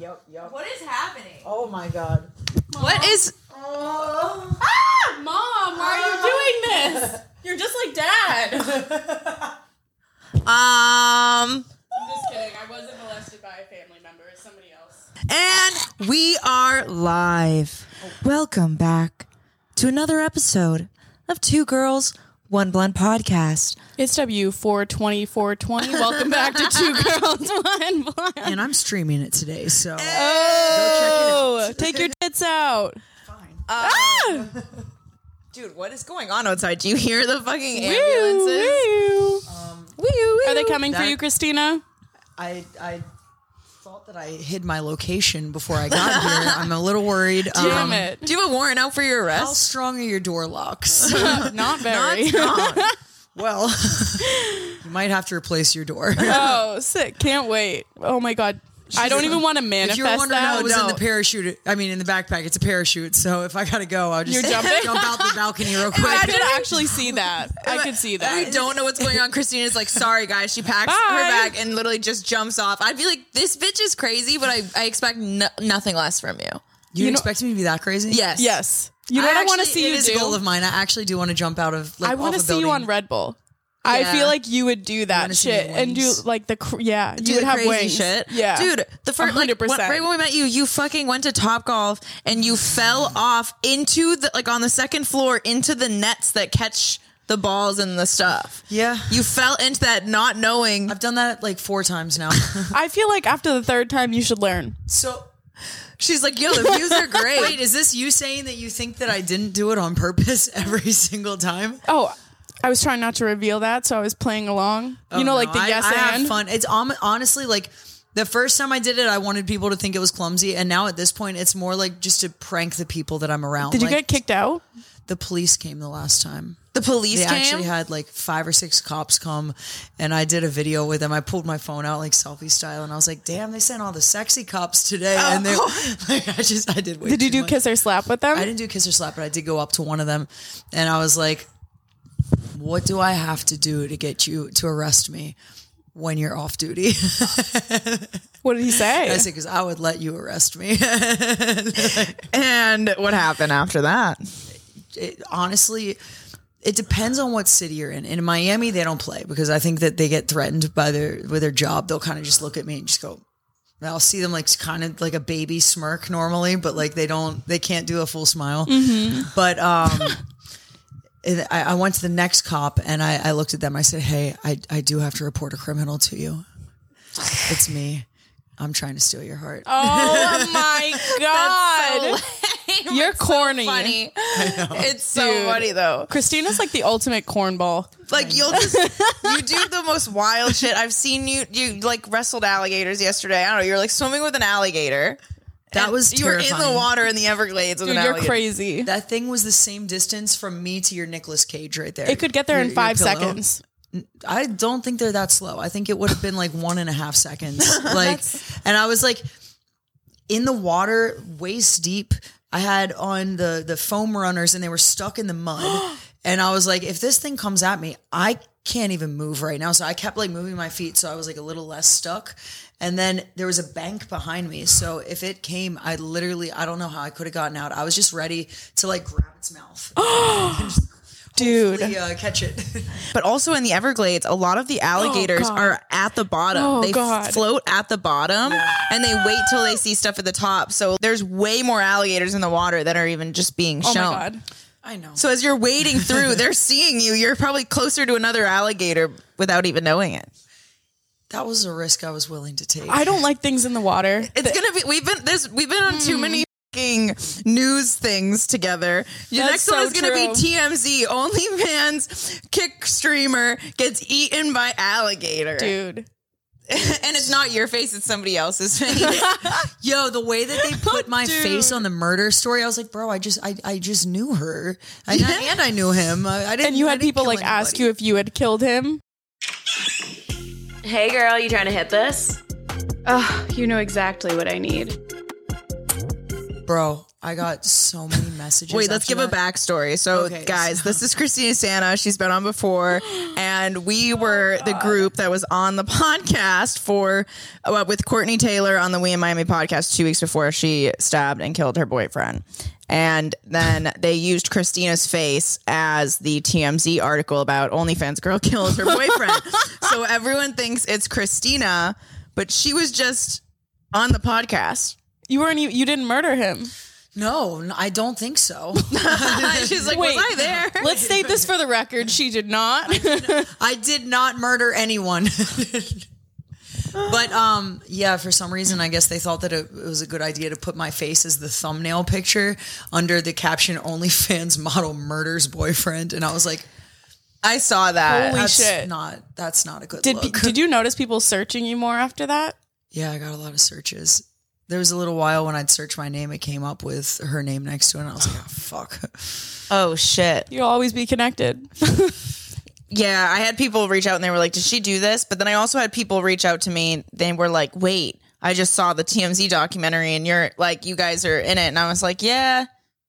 Yep. What is happening? Oh my god. Mom? What is... Mom, why are you doing this? You're just like Dad. I'm just kidding. I wasn't molested by a family member. It's somebody else. And we are live. Welcome back to another episode of Two Girls, One Blunt Podcast. It's W420. Welcome back to Two Girls, One Blunt. And I'm streaming it today, so Oh, take your tits out. fine. Dude, what is going on outside? Do you hear the fucking ambulances? Woo. Are they coming for you, Christina? I thought that I hid my location before I got here. I'm a little worried. Damn it. Do you have a warrant out for your How arrest? strong are your door locks? Not very. Well, you might have to replace your door. Oh, sick. Can't wait. Oh my God. I don't even want to manifest If you were wondering that. how it was in the parachute, I mean in the backpack, it's a parachute. So if I gotta go, I'll just You're jumping? jump out the balcony real quick. I could actually see that. I could see We that. don't know what's going on. Christina's like, sorry guys. She packs Bye. her bag and literally just jumps off. I'd be like, this bitch is crazy, but I expect nothing less from you. You expect me to be that crazy? Yes. Yes. You know what I want to see you It is do? a goal of mine. I actually do want to jump out of. I want to see you on Red Bull. I Yeah. feel like you would do that wanna see shit my and do wings? like you Do would the have crazy wings. shit. Yeah. Dude, the first, like, 100%. right when we met you fucking went to Topgolf and you fell off into the, like on the second floor into the nets that catch the balls and the stuff. Yeah. You fell into that not knowing. I've done that like 4 times now. I feel like after the third time you should learn. So She's like, yo, the views are great. wait, is this you saying that you think that I didn't do it on purpose every single time? Oh, I was trying not to reveal that, so I was playing along. You know, like the yes I and. have fun. It's honestly like the first time I did it, I wanted people to think it was clumsy, and now at this point, it's more like just to prank the people that I'm around. Did you Like, get kicked out? The police came the last time. The police They came? actually had like 5 or 6 cops come, and I did a video with them. I pulled my phone out like selfie style, and I was like, "Damn, they sent all the sexy cops today." And they, like, I did. Way Did you too do much. kiss or slap with them? I didn't do kiss or slap, but I did go up to one of them, and I was like, "What do I have to do to get you to arrest me when you're off duty?" What did he say? I said, "Because I would let you arrest me." And what happened after that? Honestly, it depends on what city you're in. In Miami, they don't play because I think that they get threatened by with their job. They'll kind of just look at me and just go. And I'll see them like kind of like a baby smirk normally, but like they can't do a full smile. But I went to the next cop and I looked at them. I said, "Hey, I do have to report a criminal to you. It's me. I'm trying to steal your heart." Oh my God. You're It's so corny. funny. It's so Dude. funny though. Christina's like the ultimate cornball. Like you do the most wild shit. I've seen you like wrestled alligators yesterday. I don't know. You're like swimming with an alligator. That was You were in terrifying. the water in the Everglades with Dude, an you're alligator. crazy. That thing was the same distance from me to your Nicolas Cage right there. It could get there in Your 5 pillow. seconds. I don't think they're that slow. I think it would have been like 1.5 seconds. Like, and I was like in the water, waist deep. I had on the foam runners and they were stuck in the mud. And I was like, if this thing comes at me, I can't even move right now. So I kept like moving my feet. So I was like a little less stuck. And then there was a bank behind me. So if it came, I don't know how I could have gotten out. I was just ready to like grab its mouth. Dude. Hopefully, catch it. But also in the Everglades, a lot of the alligators God. are at the bottom. Oh, they God. float at the bottom and they wait till they see stuff at the top. So there's way more alligators in the water that are even just being Oh shown. my God. I know. So as you're wading through, they're seeing you. You're probably closer to another alligator without even knowing it. That was a risk I was willing to take. I don't like things in the water. It's gonna be. We've been on too many fucking news things together. The That's next one so is gonna be true. TMZ. OnlyFans kick streamer gets eaten by alligator. Dude. And it's not your face; it's somebody else's face. Yo, the way that they put my face on the murder story, I was like, bro, I just knew her, and I knew him. I didn't. And you I had didn't people kill like ask anybody. you if you had killed him. Hey girl, you trying to hit this? Oh, you know exactly what I need. Bro, I got so many messages. Wait, let's give a backstory. So, Okay, guys, this is Christina Santa. She's been on before, and we were the group that was on the podcast for with Courtney Taylor on the We in Miami podcast 2 weeks before she stabbed and killed her boyfriend. And then they used Christina's face as the TMZ article about OnlyFans girl kills her boyfriend. So everyone thinks it's Christina, but she was just on the podcast. You didn't murder him. No, I don't think so. She's like, Wait, was I there? Let's state this for the record. She did not. I did not murder anyone. But yeah, for some reason, I guess they thought that it was a good idea to put my face as the thumbnail picture under the caption "OnlyFans model murders boyfriend," and I was like, I saw that. Holy "That's shit. that's not a good Did look." Did you notice people searching you more after that? Yeah, I got a lot of searches. There was a little while when I'd search my name, it came up with her name next to it, and I was like, "Oh fuck." Oh shit. You'll always be connected. Yeah, I had people reach out and they were like, did she do this? But then I also had people reach out to me. They were like, wait, I just saw the TMZ documentary and you're like, you guys are in it. And I was like, yeah,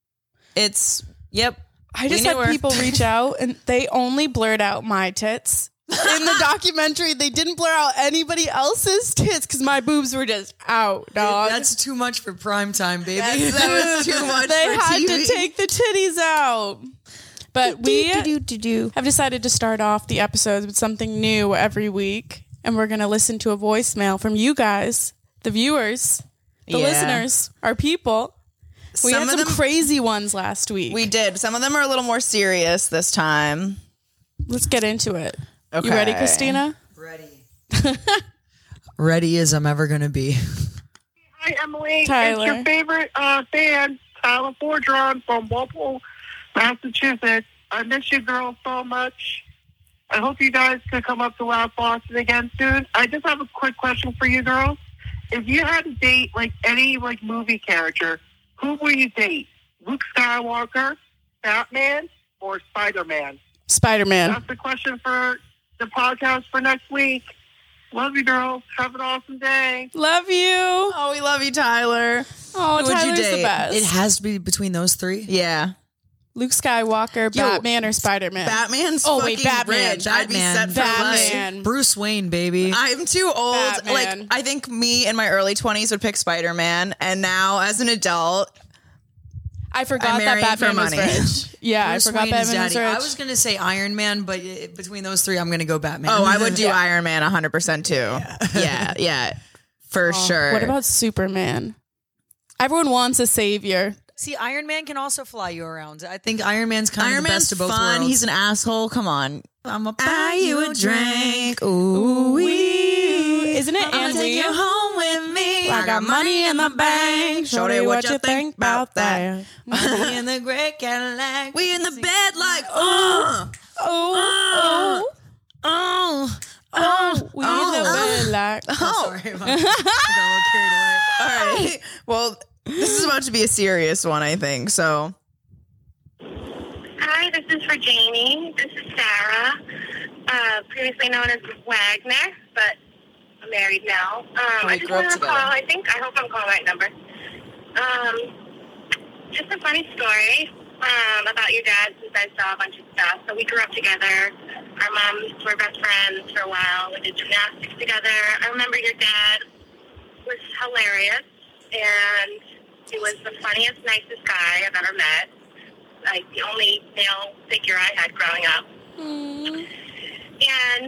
yep. I just had people reach out and they only blurred out my tits. In the documentary, they didn't blur out anybody else's tits because my boobs were just out, dog. That's too much for prime time, baby. That was too much They for had TV. to take the titties out. But we have decided to start off the episodes with something new every week. And we're going to listen to a voicemail from you guys, the viewers, the Yeah. listeners, our people. We Some had of some them- crazy ones last week. We did. Some of them are a little more serious this time. Let's get into it. Okay. You ready, Christina? Ready. Ready as I'm ever gonna be. Hi, Emily. Tyler. It's your favorite fan, Tyler Fordron from Walpole, Massachusetts. I miss you girls so much. I hope you guys can come up to Loud Boston again soon. I just have a quick question for you girls. If you had to date like any like movie character, who would you date? Luke Skywalker, Batman, or Spider-Man? Spider-Man. That's the question for the podcast for next week. Love you girls. Have an awesome day. Love you. Oh, we love you, Tyler. Oh, Who would you Tyler's the date? best. It has to be between those three. Yeah. Luke Skywalker, Batman, or Spider-Man? Batman's Oh, fucking wait, Batman. rich. I'd be set for Batman. life. Bruce Wayne, baby. I'm too old. Batman. Like, I think me in my early 20s would pick Spider-Man. And now, as an adult, I forgot I'm that marrying Batman for was money. rich. Yeah, Bruce I forgot Wayne is Batman was daddy. rich. I was gonna say Iron Man, but between those three, I'm gonna go Batman. oh, I would do Iron Man 100% too. Yeah, for sure. What about Superman? Everyone wants a savior. See, Iron Man can also fly you around. I think Iron Man's kind Iron of the Man's best of both fun. worlds. He's an asshole. Come on. I'm a Buy you a drink. Ooh, Isn't it I'ma and take we? you home with me. I got money in the bank. Shorty, what you think about that? Me in the great Cadillac. We in the bed like, Oh, oh, oh. we in the bed like. Sorry, I got a little carried away. All right. Well, this is about to be a serious one, I think. So, Hi, this is for Jamie. This is Sarah, previously known as Wagner, but I'm married now. I just grew up wanted to together. call. I hope I'm calling the right number. Just a funny story about your dad, since I saw a bunch of stuff. So we grew up together. Our moms were best friends for a while. We did gymnastics together. I remember your dad was hilarious, and he was the funniest, nicest guy I've ever met. Like the only male figure I had growing up. And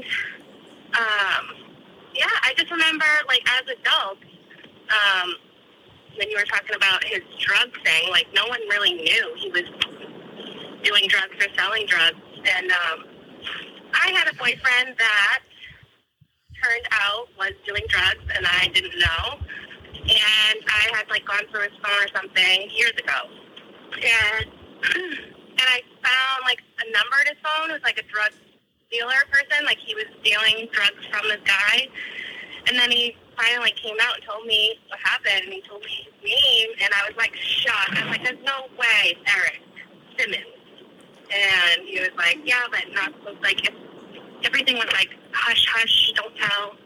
yeah, I just remember, like, as adults, when you were talking about his drug thing, like, no one really knew he was doing drugs or selling drugs. And I had a boyfriend that turned out was doing drugs, and I didn't know. And I had, like, gone through his phone or something years ago. And I found, like, a number in his phone. It was, like, a drug dealer person. Like, he was stealing drugs from this guy. And then he finally came out and told me what happened, and he told me his name, and I was, like, shocked. I was like, there's no way it's Eric Simmons. And he was like, yeah, but not supposed, like, everything was like, hush, hush, don't tell.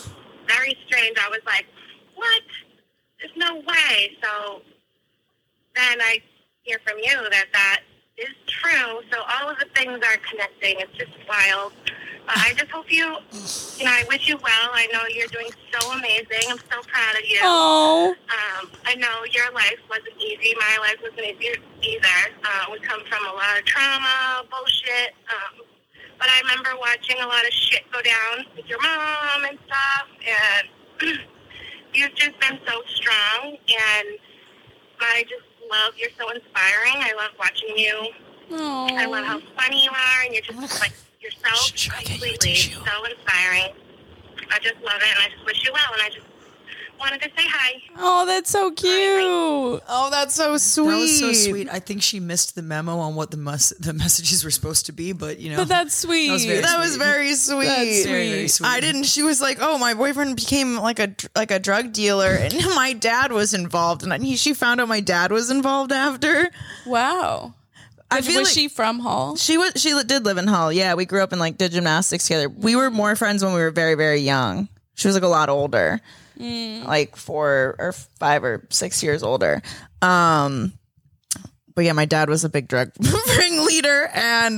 Very strange. I was like, what? There's no way. So then I hear from you that is true. So all of the things are connecting. It's just wild. I just hope I wish you well. I know you're doing so amazing. I'm so proud of you. Oh. I know your life wasn't easy. My life wasn't easy either. We come from a lot of trauma, bullshit. But I remember watching a lot of shit go down with your mom and stuff. And you've just been so strong. And I just love, you're so inspiring. I love watching you. Oh. I love how funny you are. And you're just like yourself completely. So inspiring. I just love it. And I just wish you well. And I just wanted to say hi. Oh, that's so cute. Oh, that's so sweet. That was so sweet. I think she missed the memo on what the messages were supposed to be, but But that's sweet. That was very sweet. That's very, very sweet. I didn't. She was like, "Oh, my boyfriend became like a drug dealer, and my dad was involved." And she found out my dad was involved after. Wow. I feel was like she from Hull? she did live in Hull. Yeah, we grew up and did gymnastics together. We were more friends when we were very, very young. She was like a lot older, like 4 or 5 or 6 years older. But yeah, my dad was a big drug ringleader, and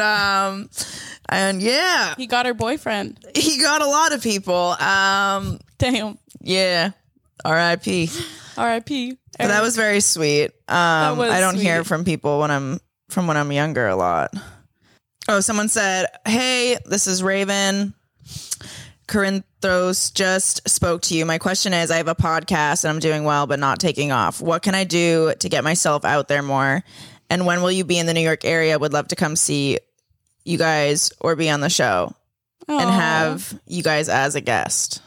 yeah, He got her boyfriend. he got a lot of people. Damn. Yeah, R.I.P. R.I.P. But that was very sweet. was I don't hear sweet. from people when I'm younger a lot. Oh, someone said, "Hey, this is Raven. Corinthos just spoke to you. My question is, I have a podcast and I'm doing well, but not taking off. What can I do to get myself out there more? And when will you be in the New York area? Would love to come see you guys or be on the show and have you guys as a guest."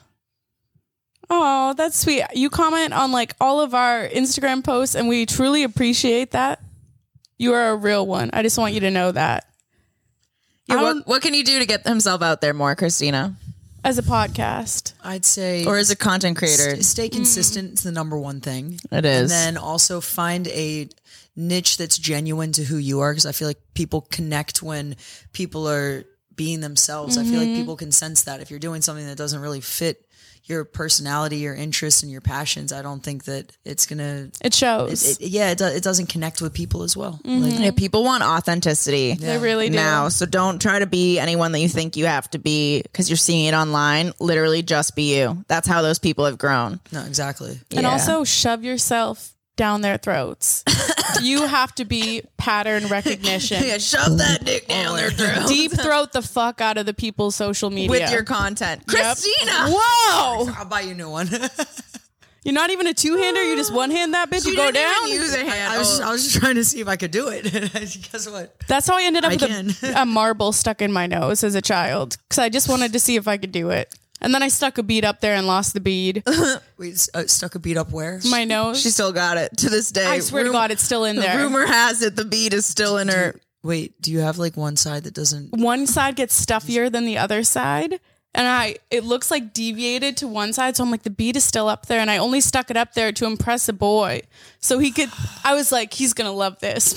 Oh, that's sweet. You comment on all of our Instagram posts, and we truly appreciate that. You are a real one. I just want you to know that. Yeah, what can you do to get himself out there more, Christina? As a podcast. I'd say, Or as a content creator? stay consistent is the number one thing. It is. And then also find a niche that's genuine to who you are, because I feel like people connect when people are being themselves. I feel like people can sense that. If you're doing something that doesn't really fit your personality, your interests, and your passions, I don't think that it's gonna. It shows. It doesn't connect with people as well. Yeah, people want authenticity. They really do. Now, so don't try to be anyone that you think you have to be because you're seeing it online. Literally, just be you. That's how those people have grown. No, exactly. And also shove yourself down their throats. You have to be pattern recognition. Yeah, shove that dick down their throat Deep throat the fuck out of the people's social media. with your content. Yep. Christina! Whoa! I'll buy you a new one. You're not even a two-hander. You just one-hand that bitch She and go didn't down. even use a hand. I was just trying to see if I could do it. Guess what? That's how I ended up I with a marble stuck in my nose as a child, because I just wanted to see if I could do it. And then I stuck a bead up there and lost the bead. Wait, stuck a bead up where? My nose. She still got it to this day. I swear to God, it's still in there. Rumor has it the bead is still in her. Wait, do you have one side that doesn't? One side gets stuffier than the other side. And it looks like deviated to one side. So I'm like, the bead is still up there. And I only stuck it up there to impress a boy. So I was like, he's going to love this.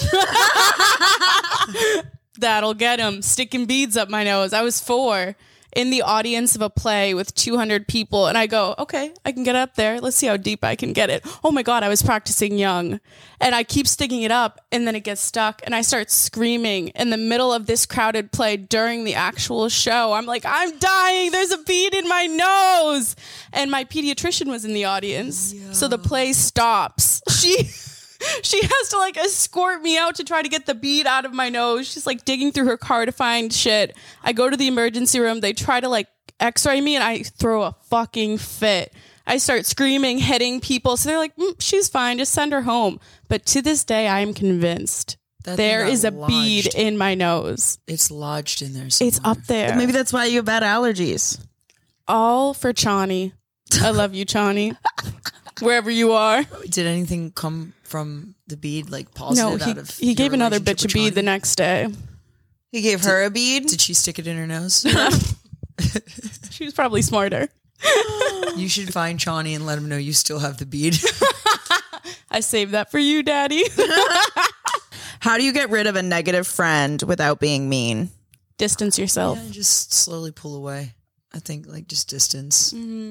That'll get him. Sticking beads up my nose. I was 4 in the audience of a play with 200 people. And I go, okay, I can get up there. Let's see how deep I can get it. Oh my God, I was practicing young. And I keep sticking it up and then it gets stuck. And I start screaming in the middle of this crowded play during the actual show. I'm like, I'm dying. There's a bead in my nose. And my pediatrician was in the audience. Yeah. So the play stops. She has to escort me out to try to get the bead out of my nose. She's digging through her car to find shit. I go to the emergency room. They try to x-ray me and I throw a fucking fit. I start screaming, hitting people. So they're like, she's fine. Just send her home. But to this day, I am convinced there is a bead in my nose. It's lodged in there somewhere. It's up there. Maybe that's why you have bad allergies. All for Chani. I love you, Chani. Wherever you are. Did anything come from the bead, positive out of he gave your another relationship bitch a with bead Chani? the next day. He gave her a bead? Did she stick it in her nose? She was probably smarter. You should find Chani and let him know you still have the bead. I saved that for you, Daddy. How do you get rid of a negative friend without being mean? Distance yourself. Yeah, just slowly pull away. I think just distance. Mm-hmm.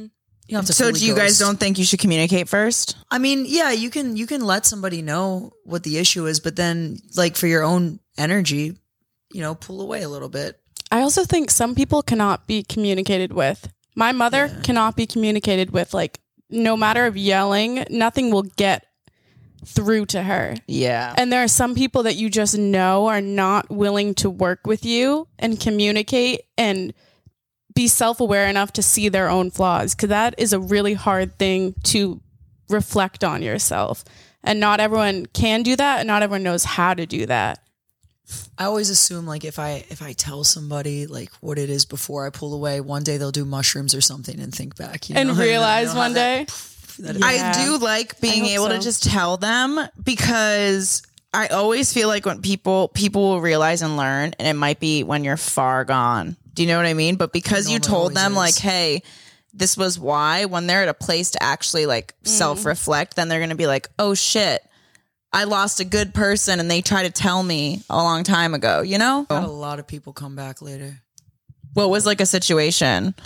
You don't have to So fully do you guys ghost. don't think you should communicate first? I mean, yeah, you can let somebody know what the issue is, but then like for your own energy, pull away a little bit. I also think some people cannot be communicated with. My mother cannot be communicated with. Like, no matter of yelling, nothing will get through to her. Yeah. And there are some people that you just know are not willing to work with you and communicate and be self-aware enough to see their own flaws, because that is a really hard thing to reflect on yourself. And not everyone can do that, and not everyone knows how to do that. I always assume like if I tell somebody like what it is before I pull away, one day they'll do mushrooms or something and think back. And realize one day. I do like being able to just tell them, because I always feel like when people will realize and learn, and it might be when you're far gone. Do you know what I mean? But because you told them like, hey, this was why, when they're at a place to actually like self-reflect, then they're going to be like, oh shit, I lost a good person and they tried to tell me a long time ago, Had a lot of people come back later. What was like a situation?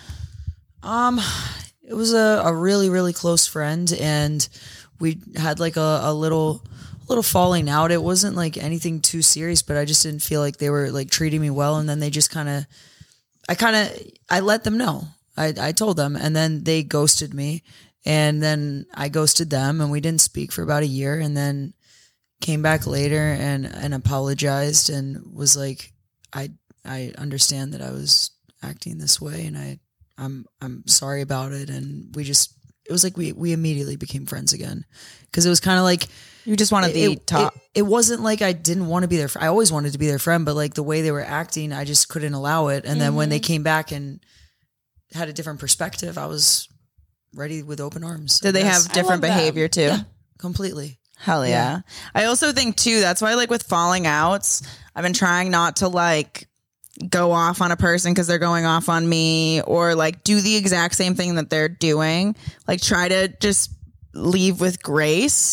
It was a really, really close friend, and we had like a little falling out. It wasn't like anything too serious, but I just didn't feel like they were like treating me well. And then they just I let them know. I told them, and then they ghosted me, and then I ghosted them, and we didn't speak for about a year, and then came back later and apologized and was like, I understand that I was acting this way, and I'm sorry about it. And it was like we immediately became friends again, because it was kind of like You just want to be top. It wasn't like I didn't want to be their I always wanted to be their friend, but like the way they were acting, I just couldn't allow it. And then when they came back and had a different perspective, I was ready with open arms. Did they have different behavior too? Yeah, completely. Hell yeah. I also think too, that's why like with falling outs, I've been trying not to like go off on a person because they're going off on me, or like do the exact same thing that they're doing. Like try to just leave with grace,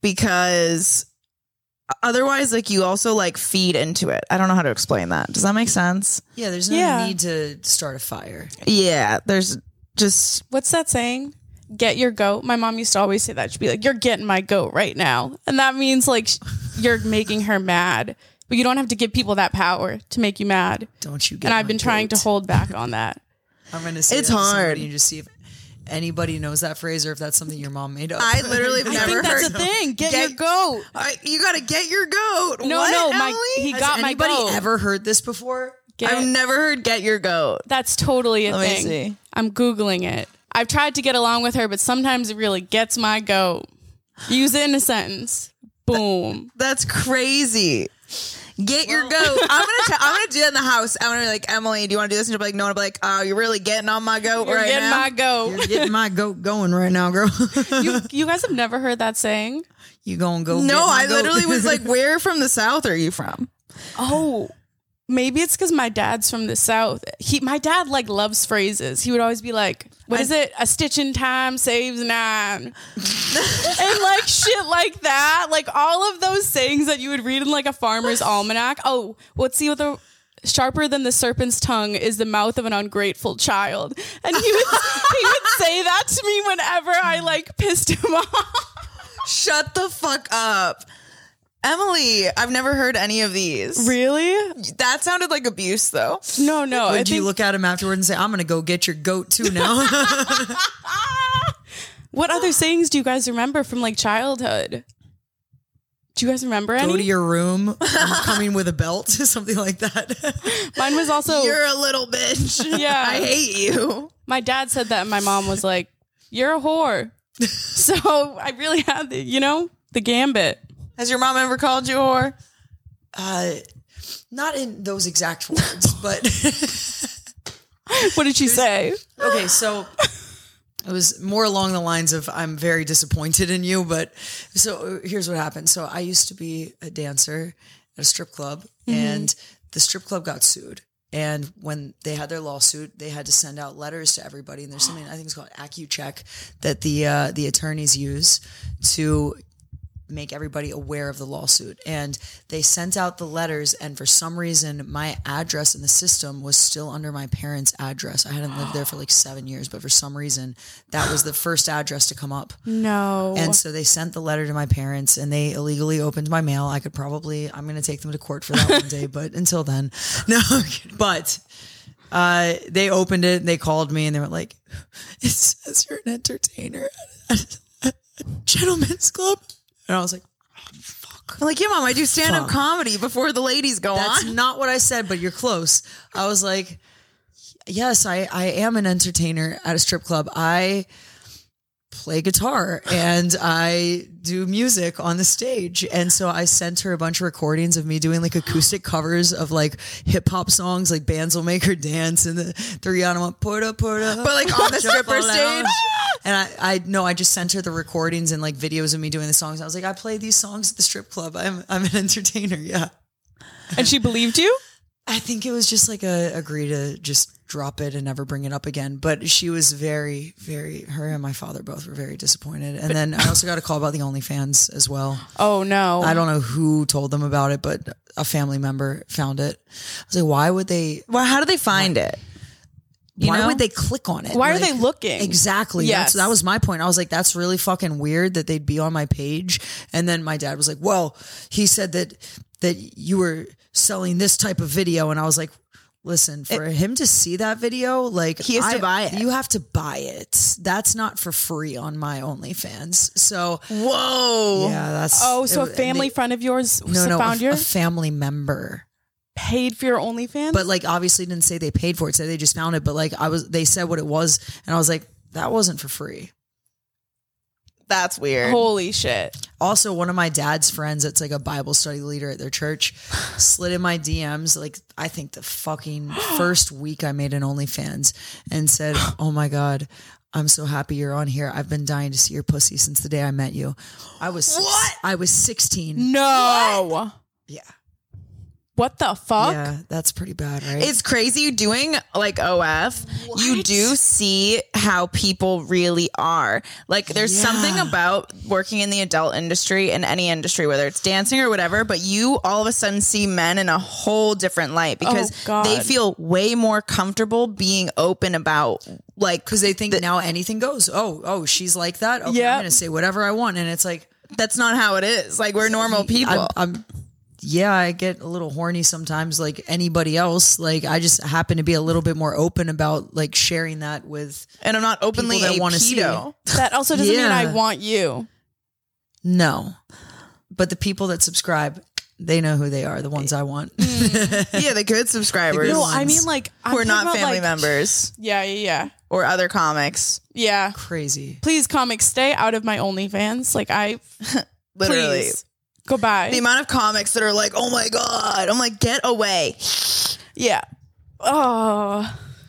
because otherwise like you also like feed into it. I don't know how to explain that. Does that make sense? Yeah, there's no need to start a fire. Yeah, there's just... What's that saying? Get your goat. My mom used to always say that. She'd be like, you're getting my goat right now. And that means like you're making her mad. But you don't have to give people that power to make you mad. Don't you get And I've been trying to hold back on that. I'm going to say it's hard. And just see if anybody knows that phrase, or if that's something your mom made up. I literally have never heard. That's a thing. Get your goat. You got to get your goat. No, what, no. Emily? He Has got my anybody goat. ever heard this before? I've never heard get your goat. That's totally a Let me thing. see. I'm Googling it. I've tried to get along with her, but sometimes it really gets my goat. Use it in a sentence. Boom. That's crazy. Get your goat. I'm gonna do that in the house. I'm gonna be like, Emily, do you want to do this? And she'll be like, no. And I'll be like, oh, you're really getting on my goat You're right getting now. my goat. You're getting my goat going right now, girl. You guys have never heard that saying? You gonna go? No, get my I goat. literally was like, where from the South are you from? Oh, maybe it's because my dad's from the South. My dad like loves phrases. He would always be like, what is it? A stitch in time saves 9. And like shit like that. Like all of those sayings that you would read in like a farmer's almanac. Oh, what's the sharper than the serpent's tongue is the mouth of an ungrateful child. And he would say that to me whenever I like pissed him off. Shut the fuck up. Emily, I've never heard any of these. Really? That sounded like abuse, though. No. Would you look at him afterward and say, I'm going to go get your goat too now? What other sayings do you guys remember from like childhood? Do you guys remember any? Go to your room. I'm coming with a belt. Something like that. Mine was also, You're a little bitch. Yeah. I hate you. my dad said that and my mom was like, you're a whore. So I really had the gambit. Has your mom ever called you a whore? Not in those exact words, but What did she say? okay, so it was more along the lines of, I'm very disappointed in you, but so here's what happened. So I used to be a dancer at a strip club, and the strip club got sued. And when they had their lawsuit, they had to send out letters to everybody. And there's something, I think it's called AccuCheck, that the attorneys use to make everybody aware of the lawsuit. And they sent out the letters, and for some reason, my address in the system was still under my parents' address. I hadn't lived there for like 7 years, but for some reason, that was the first address to come up. No. And so they sent the letter to my parents, and they illegally opened my mail. I'm going to take them to court for that one day, but until then, no. But they opened it, and they called me, and they were like, "It says you're an entertainer at a gentleman's club." And I was like, "Oh, fuck." I'm like, yeah, Mom, I do stand-up Fuck. comedy before the ladies go That's on. not what I said, but you're close. I was like, yes, I am an entertainer at a strip club. I play guitar and I do music on the stage. And so I sent her a bunch of recordings of me doing like acoustic covers of like hip hop songs, like Bands Will Make Her Dance and the Rihanna put up. But like on the stripper stage. And I just sent her the recordings and like videos of me doing the songs. I was like, I play these songs at the strip club. I'm an entertainer. Yeah. And she believed you? I think it was just like a agree to just drop it and never bring it up again. But she was very, very, her and my father both were very disappointed. And then I also got a call about the OnlyFans as well. Oh, no. I don't know who told them about it, but a family member found it. I was like, why would they? Well, how do they find it? Why would they click on it? Why are Like, they looking? Exactly. Yes. That was my point. I was like, that's really fucking weird that they'd be on my page. And then my dad was like, well, he said that you were selling this type of video. And I was like, listen, for him to see that video, like he has to buy it. You have to buy it. That's not for free on my OnlyFans. So, whoa. yeah, that's. Oh, so a family friend of yours found a family member paid for your OnlyFans? but like obviously didn't say they paid for it. So they just found it. But like they said what it was. And I was like, that wasn't for free. That's weird. Holy shit. Also, one of my dad's friends that's like a Bible study leader at their church slid in my DMs like I think the fucking first week I made an OnlyFans and said, "Oh my God, I'm so happy you're on here. I've been dying to see your pussy since the day I met you." I was 16. No. What? Yeah. What the fuck? Yeah, that's pretty bad, right? It's crazy doing like OF. You do see how people really are. Like there's something about working in the adult industry, in any industry, whether it's dancing or whatever, but you all of a sudden see men in a whole different light because they feel way more comfortable being open about like, because they think now anything goes. Oh, she's like that. Okay, I'm going to say whatever I want. And it's like, that's not how it is. Like we're normal people. Yeah, I get a little horny sometimes like anybody else. Like I just happen to be a little bit more open about like sharing that with and I'm not openly people that want to see. That also doesn't mean I want you. No. But the people that subscribe, they know who they are, the ones I want. Yeah, the good subscribers. No, I mean like we're not family members. Yeah. Or other comics. Yeah. Crazy. Please, comics, stay out of my OnlyFans. Like Literally. Please. Goodbye. The amount of comics that are like, oh my God. I'm like, get away. Yeah. Oh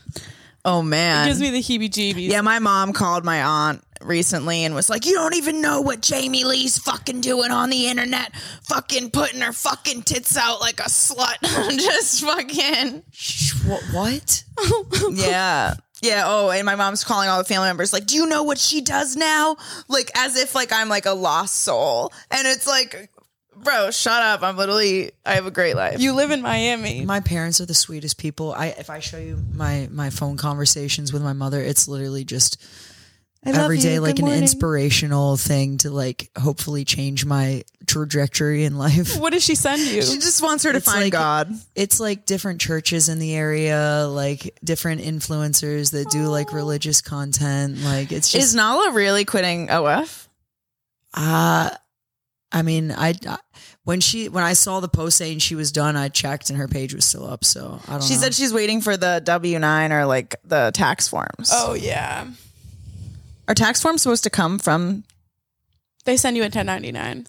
man. It gives me the heebie-jeebies. Yeah, my mom called my aunt recently and was like, you don't even know what Jamie Lee's fucking doing on the internet. Fucking putting her fucking tits out like a slut. Just fucking. What? Yeah. Yeah. Oh, and my mom's calling all the family members like, do you know what she does now? Like as if like I'm like a lost soul. And it's like, bro, shut up. I have a great life. You live in Miami. My parents are the sweetest people. If I show you my phone conversations with my mother, it's literally just every day like an inspirational thing to like hopefully change my trajectory in life. What does she send you? She just wants her to find God. It's like different churches in the area, like different influencers that do like religious content. Like it's just. Is Nala really quitting OF? I mean, when I saw the post saying she was done, I checked and her page was still up. So I don't know. She said she's waiting for the W-9 or like the tax forms. Oh yeah. Are tax forms supposed to come from? They send you a 1099.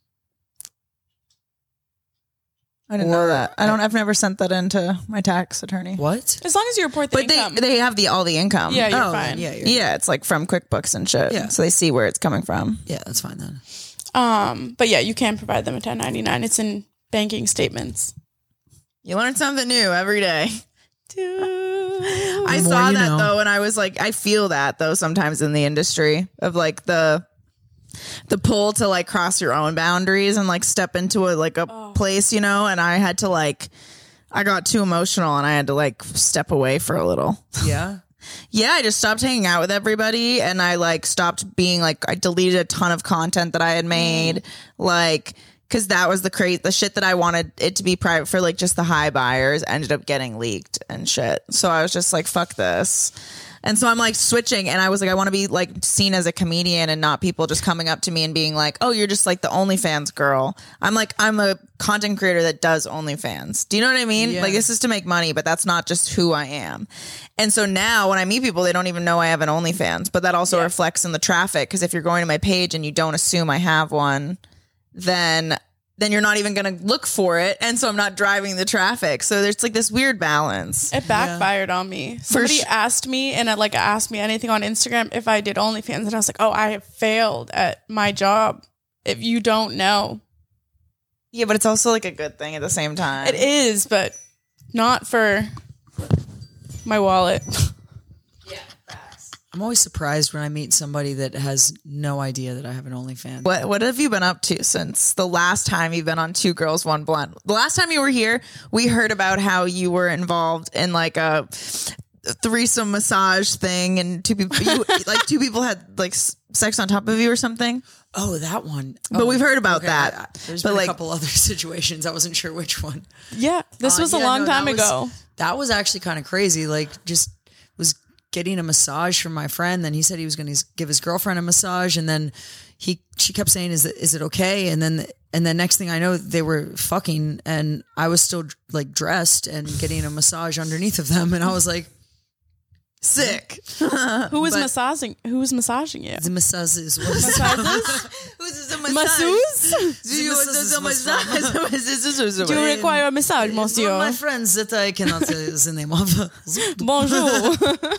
I didn't know that. I've never sent that in to my tax attorney. What? As long as you report the income. They have all the income. Yeah, you're fine. Yeah, it's like from QuickBooks and shit. Yeah. So they see where it's coming from. Yeah, that's fine then. But yeah, you can provide them a 1099. It's in banking statements. You learn something new every day. I The more saw you that know. though, and I was like, I feel that though sometimes in the industry of like the the pull to like cross your own boundaries and like step into a place, and I had to I got too emotional and I had to like step away for a little. Yeah. Yeah, I just stopped hanging out with everybody and I like stopped being like, I deleted a ton of content that I had made, because that was the shit that I wanted it to be private for, like just the high buyers ended up getting leaked and shit. So I was just like, fuck this. And so I'm like switching and I was like, I want to be like seen as a comedian and not people just coming up to me and being like, oh, you're just like the OnlyFans girl. I'm a content creator that does OnlyFans. Do you know what I mean? Yeah. Like this is to make money, but that's not just who I am. And so now when I meet people, they don't even know I have an OnlyFans, but that also reflects in the traffic. Because if you're going to my page and you don't assume I have one, then you're not even going to look for it. And so I'm not driving the traffic. So there's like this weird balance. It backfired on me. Somebody asked me and asked me anything on Instagram if I did OnlyFans. And I was like, oh, I have failed at my job. If you don't know. Yeah, but it's also like a good thing at the same time. It is, but not for my wallet. I'm always surprised when I meet somebody that has no idea that I have an OnlyFans. What have you been up to since the last time you've been on Two Girls, One Blonde? The last time you were here, we heard about how you were involved in like a threesome massage thing and two people had like sex on top of you or something. Oh, that one. But we've heard about that. There's been a couple other situations. I wasn't sure which one. Yeah, this was a long time ago. That was actually kind of crazy. Like just was getting a massage from my friend. Then he said he was going to give his girlfriend a massage. And then she kept saying, is it okay? And then next thing I know, they were fucking and I was still like dressed and getting a massage underneath of them. And I was like, sick. Who was massaging you? The massages. Who's the masseuse? Do you require a massage, monsieur? One of my friends that I cannot say is the name of. Bonjour.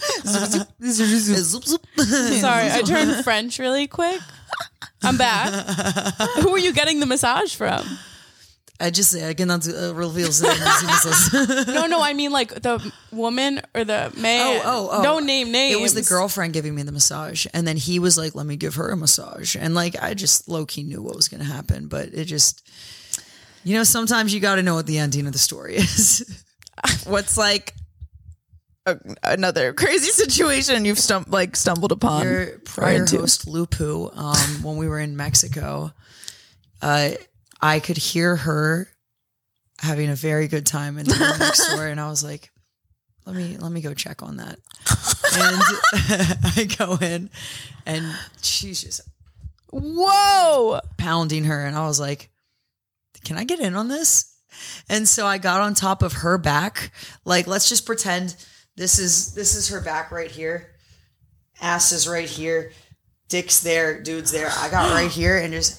Sorry, I turned French really quick. I'm back. Who are you getting the massage from? I just say I cannot reveal the name. No, I mean like the woman or the man. Oh. Don't name names. It was the girlfriend giving me the massage. And then he was like, let me give her a massage. And like, I just low-key knew what was going to happen. But it just, sometimes you got to know what the ending of the story is. What's like another crazy situation you've stumbled upon? Your prior host, Lupu, when we were in Mexico, I could hear her having a very good time in the room next door, and I was like, "Let me go check on that." And I go in, and she's just pounding her, and I was like, "Can I get in on this?" And so I got on top of her back. Like, let's just pretend this is her back right here, ass is right here, dick's there, dude's there. I got right here and just.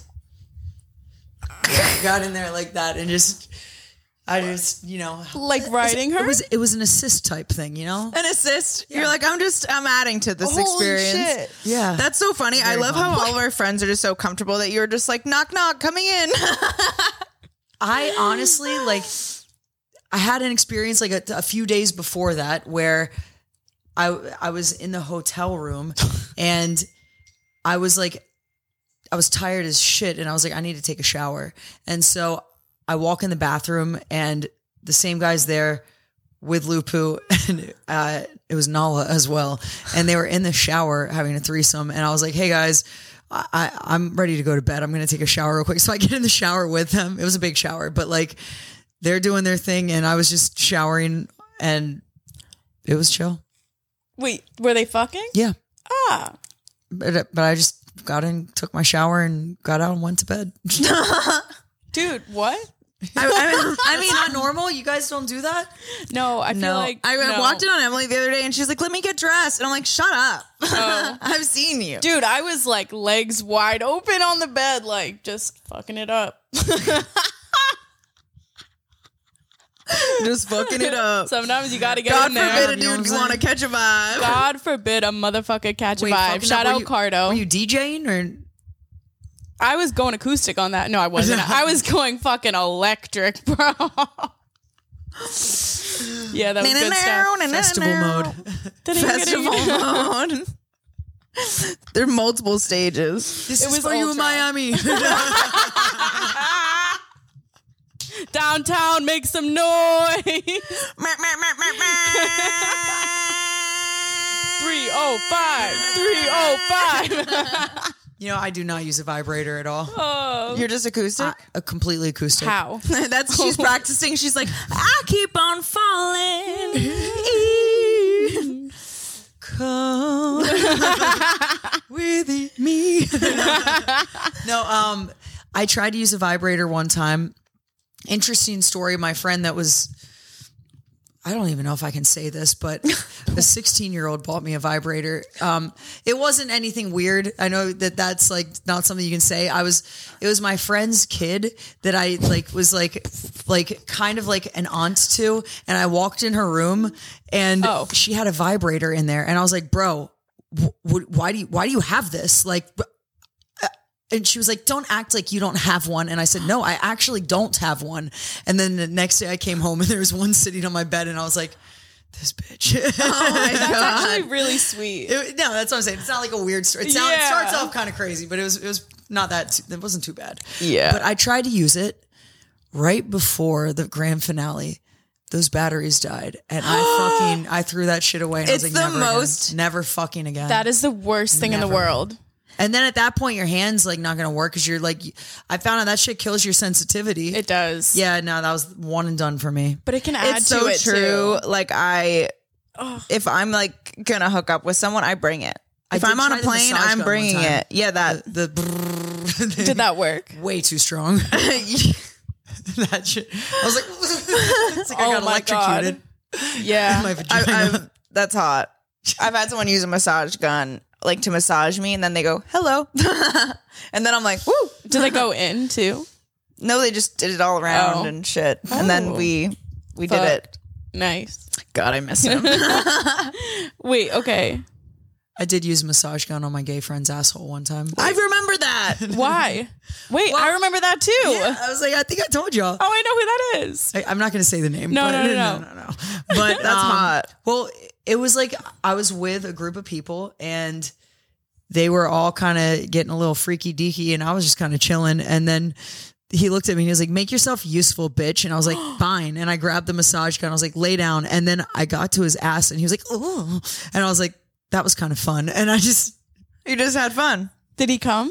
Got in there like that and I just like riding her. It was an assist type thing, An assist. Yeah. You're like, I'm adding to this experience. Shit. Yeah, that's so funny. I love how all of our friends are just so comfortable that you're just like knock knock coming in. I honestly I had an experience like a few days before that where I was in the hotel room and I was tired as shit and I was like, I need to take a shower. And so I walk in the bathroom and the same guy's there with Lupu and it was Nala as well. And they were in the shower having a threesome. And I was like, hey guys, I'm ready to go to bed. I'm going to take a shower real quick. So I get in the shower with them. It was a big shower, but like they're doing their thing and I was just showering and it was chill. Wait, were they fucking? Yeah. But I just got in, took my shower, and got out and went to bed. Dude, what? I mean, not normal. You guys don't do that? No, I feel like I walked in on Emily the other day, and she's like, "Let me get dressed," and I'm like, "Shut up! Oh. I've seen you, dude." I was like legs wide open on the bed, like just fucking it up. Just fucking it up. Sometimes you gotta get God in there. God forbid a dude want to catch a vibe. God forbid a motherfucker catch a vibe. Shout out Cardo. Were you DJing or? I was going acoustic on that. No, I wasn't. I was going fucking electric, bro. Yeah, that was good stuff. Festival mode. Festival mode. There are multiple stages. This It is was for you in ultra. Miami. Downtown, make some noise. 305. You know, I do not use a vibrator at all. You're just acoustic? A completely acoustic. How? That's she's practicing. She's like, I keep on falling. Come with me. No, I tried to use a vibrator one time. Interesting story. My friend that was, I don't even know if I can say this, but a 16-year-old bought me a vibrator. It wasn't anything weird. I know that that's like not something you can say. It was my friend's kid that I was kind of like an aunt to. And I walked in her room and she had a vibrator in there. And I was like, bro, why do you have this? Like, and she was like, don't act like you don't have one. And I said, no, I actually don't have one. And then the next day I came home and there was one sitting on my bed and I was like, this bitch. That's actually really sweet. No, that's what I'm saying. It's not like a weird story. It starts off kind of crazy, but it was not that, it wasn't too bad. Yeah. But I tried to use it right before the grand finale. Those batteries died and I threw that shit away. And I was It's like, the never fucking again. That is the worst thing in the world. And then at that point, your hand's like not going to work because you're like, I found out that shit kills your sensitivity. It does. Yeah, no, that was one and done for me. But it can add It's to so it true. too. Like if I'm like gonna hook up with someone, I bring it. If did I'm on a try the plane, massage I'm gun bringing one time. it. Yeah, that. Did that work? Way too strong. That shit. I was like, it's like I got my electrocuted. Yeah. In my vagina. That's hot. I've had someone use a massage gun like to massage me, and then they go, "Hello," and then I'm like, "Woo!" Did they go in too? No, they just did it all around Oh. and shit, and then we did it. Nice. God, I miss him. Wait, okay. I did use a massage gun on my gay friend's asshole one time. I remember that. Why? Wait, I remember that too. Yeah, I was like, I think I told y'all. Oh, I know who that is. I'm not going to say the name. No, but, no. But That's hot. Well, it was like I was with a group of people and they were all kind of getting a little freaky deaky and I was just kind of chilling. And then he looked at me and he was like, make yourself useful, bitch. And I was like, fine. And I grabbed the massage gun. I was like, lay down. And then I got to his ass and he was like, oh. And I was like, that was kind of fun. And You just had fun. Did he come?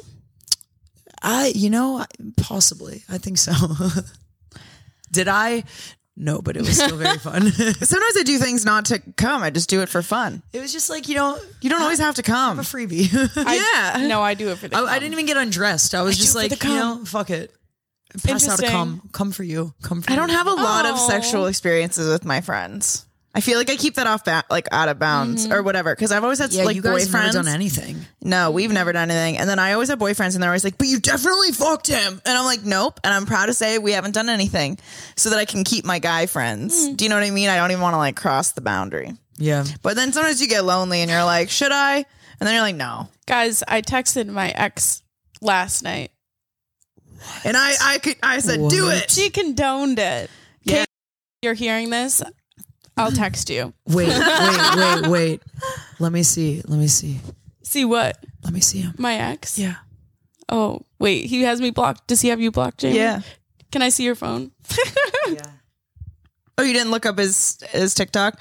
Possibly. I think so. Did I? No, but it was still very fun. Sometimes I do things not to come. I just do it for fun. It was just like, You don't always have to come. a freebie. Yeah. No, I do it for the I didn't even get undressed. I was just do it for like, the cum. fuck it. Pass out a Interesting. cum for you. Come for I you. don't have a lot of Oh. sexual experiences with my friends. I feel like I keep that off out of bounds or whatever because I've always had Yeah, like you guys have boyfriends. never done anything. No, we've never done anything. And then I always have boyfriends and they're always like, but you definitely fucked him. And I'm like, nope. And I'm proud to say we haven't done anything so that I can keep my guy friends. Do you know what I mean? I don't even want to like cross the boundary. Yeah. But then sometimes you get lonely and you're like, should I? And then you're like, no. Guys, I texted my ex last night. And I said, do What? it. She condoned it. Yeah. Kate, you're hearing this? I'll text you. Wait. Let me see. See what? Let me see him. My ex? Yeah. Oh, wait. He has me blocked. Does he have you blocked, Jamie? Yeah. Can I see your phone? Yeah. Oh, you didn't look up his TikTok?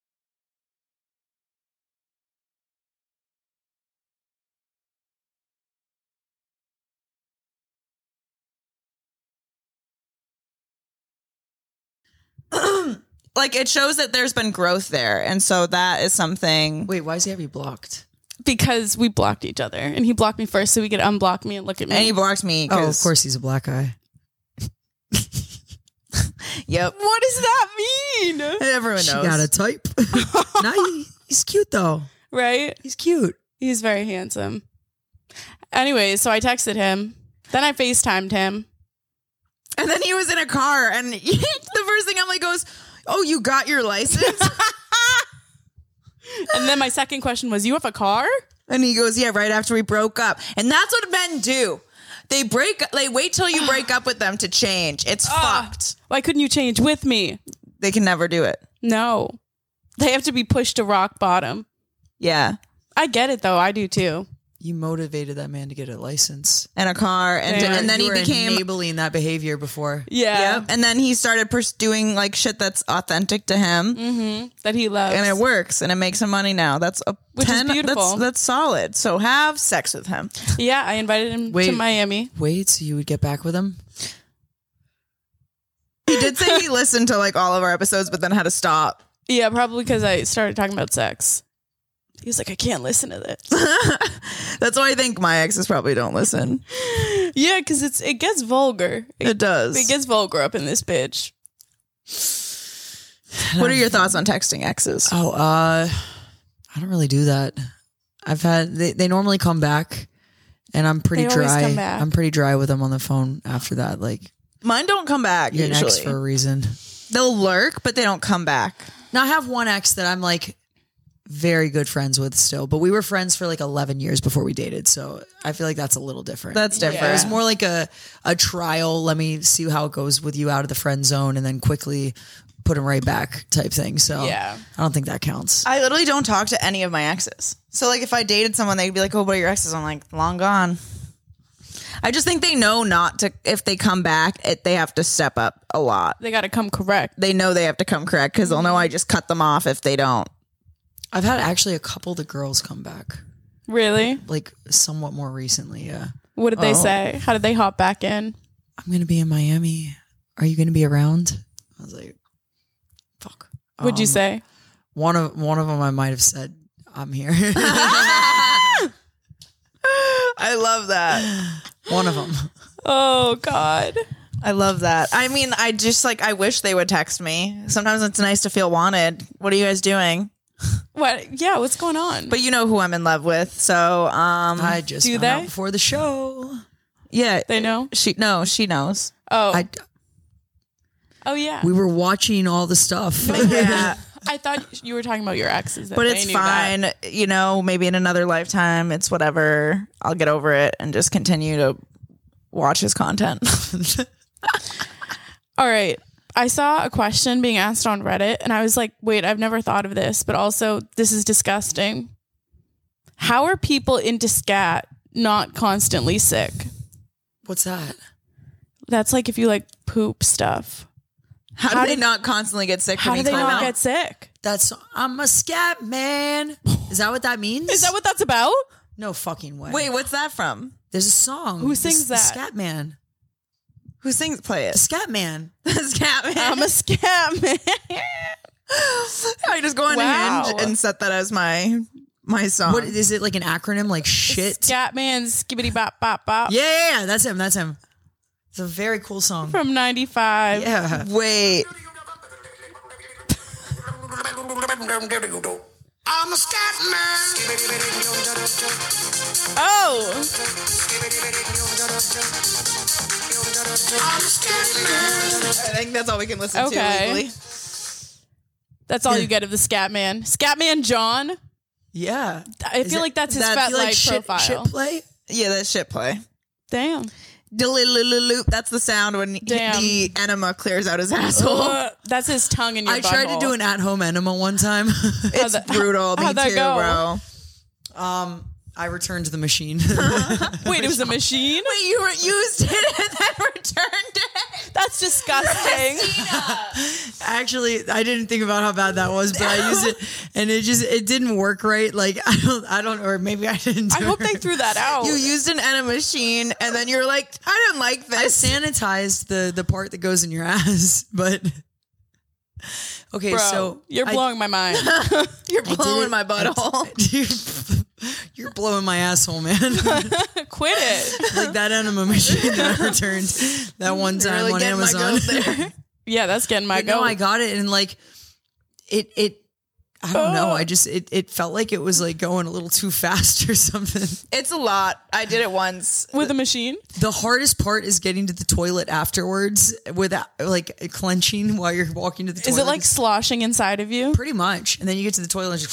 Like it shows that there's been growth there. And so that is something. Wait, why does he have you blocked? Because we blocked each other. And he blocked me first so he could unblock me and look at me. And he blocked me. Oh, of course he's a black guy. Yep. What does that mean? Everyone She knows. got a type. He's cute though. Right? He's cute. He's very handsome. Anyway, so I texted him. Then I FaceTimed him. And then he was in a car, and the first thing Emily goes, "Oh, you got your license?" And then my second question was, you have a car? And he goes, "Yeah, right after we broke up." And that's what men do. They wait till you break up with them to change. It's fucked. Why couldn't you change with me? They can never do it. No. They have to be pushed to rock bottom. Yeah. I get it though. I do too. You motivated that man to get a license and a car, and then he became enabling that behavior before. Yeah. Yep. And then he started doing like shit that's authentic to him, that he loves, and it works, and it makes him money now. That's a Which 10. is beautiful. That's solid. So have sex with him. Yeah, I invited him to Miami. Wait, so you would get back with him? He did say he listened to like all of our episodes, but then had to stop. Yeah, probably because I started talking about sex. He was like, I can't listen to this. That's why I think my exes probably don't listen. Yeah, because it gets vulgar. It does. It gets vulgar up in this bitch. What are your thoughts on texting exes? I don't really do that. I've had they normally come back, and I'm pretty They always dry. come back. I'm pretty dry with them on the phone after that. Like, Mine don't come back you're an usually. ex for a reason. They'll lurk, but they don't come back. Now I have one ex that I'm like very good friends with still, but we were friends for like 11 years before we dated, so I feel like that's a little different. That's different. It was more like a trial. Let me see how it goes with you out of the friend zone, and then quickly put him right back type thing. So Yeah. I don't think that counts. I literally don't talk to any of my exes. So like if I dated someone, they'd be like, "Oh, what are your exes?" I'm like, "Long gone." I just think they know not to. If they come back, they have to step up a lot. They got to come correct. They know they have to come correct because they'll know I just cut them off if they don't. I've had actually a couple of the girls come back, Really? like somewhat more recently. Yeah. What did they say? How did they hop back in? I'm going to be in Miami. Are you going to be around? I was like, fuck. What'd you say? One of them I might have said, I'm here. I love that. One of them. Oh, God. I love that. I mean, I just like, I wish they would text me. Sometimes it's nice to feel wanted. What are you guys doing? What? Yeah, what's going on? But you know who I'm in love with. So, I just Do found they? out before the show. yeah. They know? She knows. Oh. Oh, yeah. We were watching all the stuff. Yeah. I thought you were talking about your exes. But it's fine. You know, maybe in another lifetime, it's whatever. I'll get over it and just continue to watch his content. All right. I saw a question being asked on Reddit and I was like, wait, I've never thought of this, but also this is disgusting. How are people into scat not constantly sick? What's that? That's like if you like poop stuff. How do they not constantly get sick? How do they not get sick? That's I'm a scat man. Is that what that means? Is that what that's about? No fucking way. Wait, what's that from? There's a song. Who sings that? Scat man. Who sings? Play it. Scat man. Scatman. I'm a scat man. I just go on Wow. Hinge and set that as my song. What is it, like an acronym like shit? Scat man, skibbity bop bop bop. Yeah, that's him. That's him. It's a very cool song. From 95. Yeah. Wait. I'm a scat man. Oh. I'm a scat man. I think that's all we can listen Okay. to legally. That's all you get of the scat man. Scatman John. Yeah. I feel like that's his That'd fat be like life shit, profile. shit play? Yeah, that shit play. Damn. Loop. That's the sound when Damn. the enema clears out his asshole. That's his tongue in your I tried to butthole. do an at-home enema one time. It's brutal. Me how'd that too, go? bro. I returned the machine. Wait, it was a machine? Wait, you used it and then returned it? That's disgusting. Actually, I didn't think about how bad that was, but I used it and it didn't work right. Like I don't, or maybe I didn't. I hope they threw that out. You used an enema machine and then you're like, I didn't like I this. sanitized the part that goes in your ass, but okay. Bro, so you're blowing my mind. You're did blowing it. my butthole. You're blowing my asshole, man. Quit it. Like that enema machine that I returned that one time Really on getting my Amazon. goat there. Yeah, that's getting my But no, goat. I got it and like it I don't know. I just it felt like it was like going a little too fast or something. It's a lot. I did it once. With a machine? The hardest part is getting to the toilet afterwards without like clenching while you're walking to the toilet. Is it like sloshing inside of you? pretty much? And then you get to the toilet and just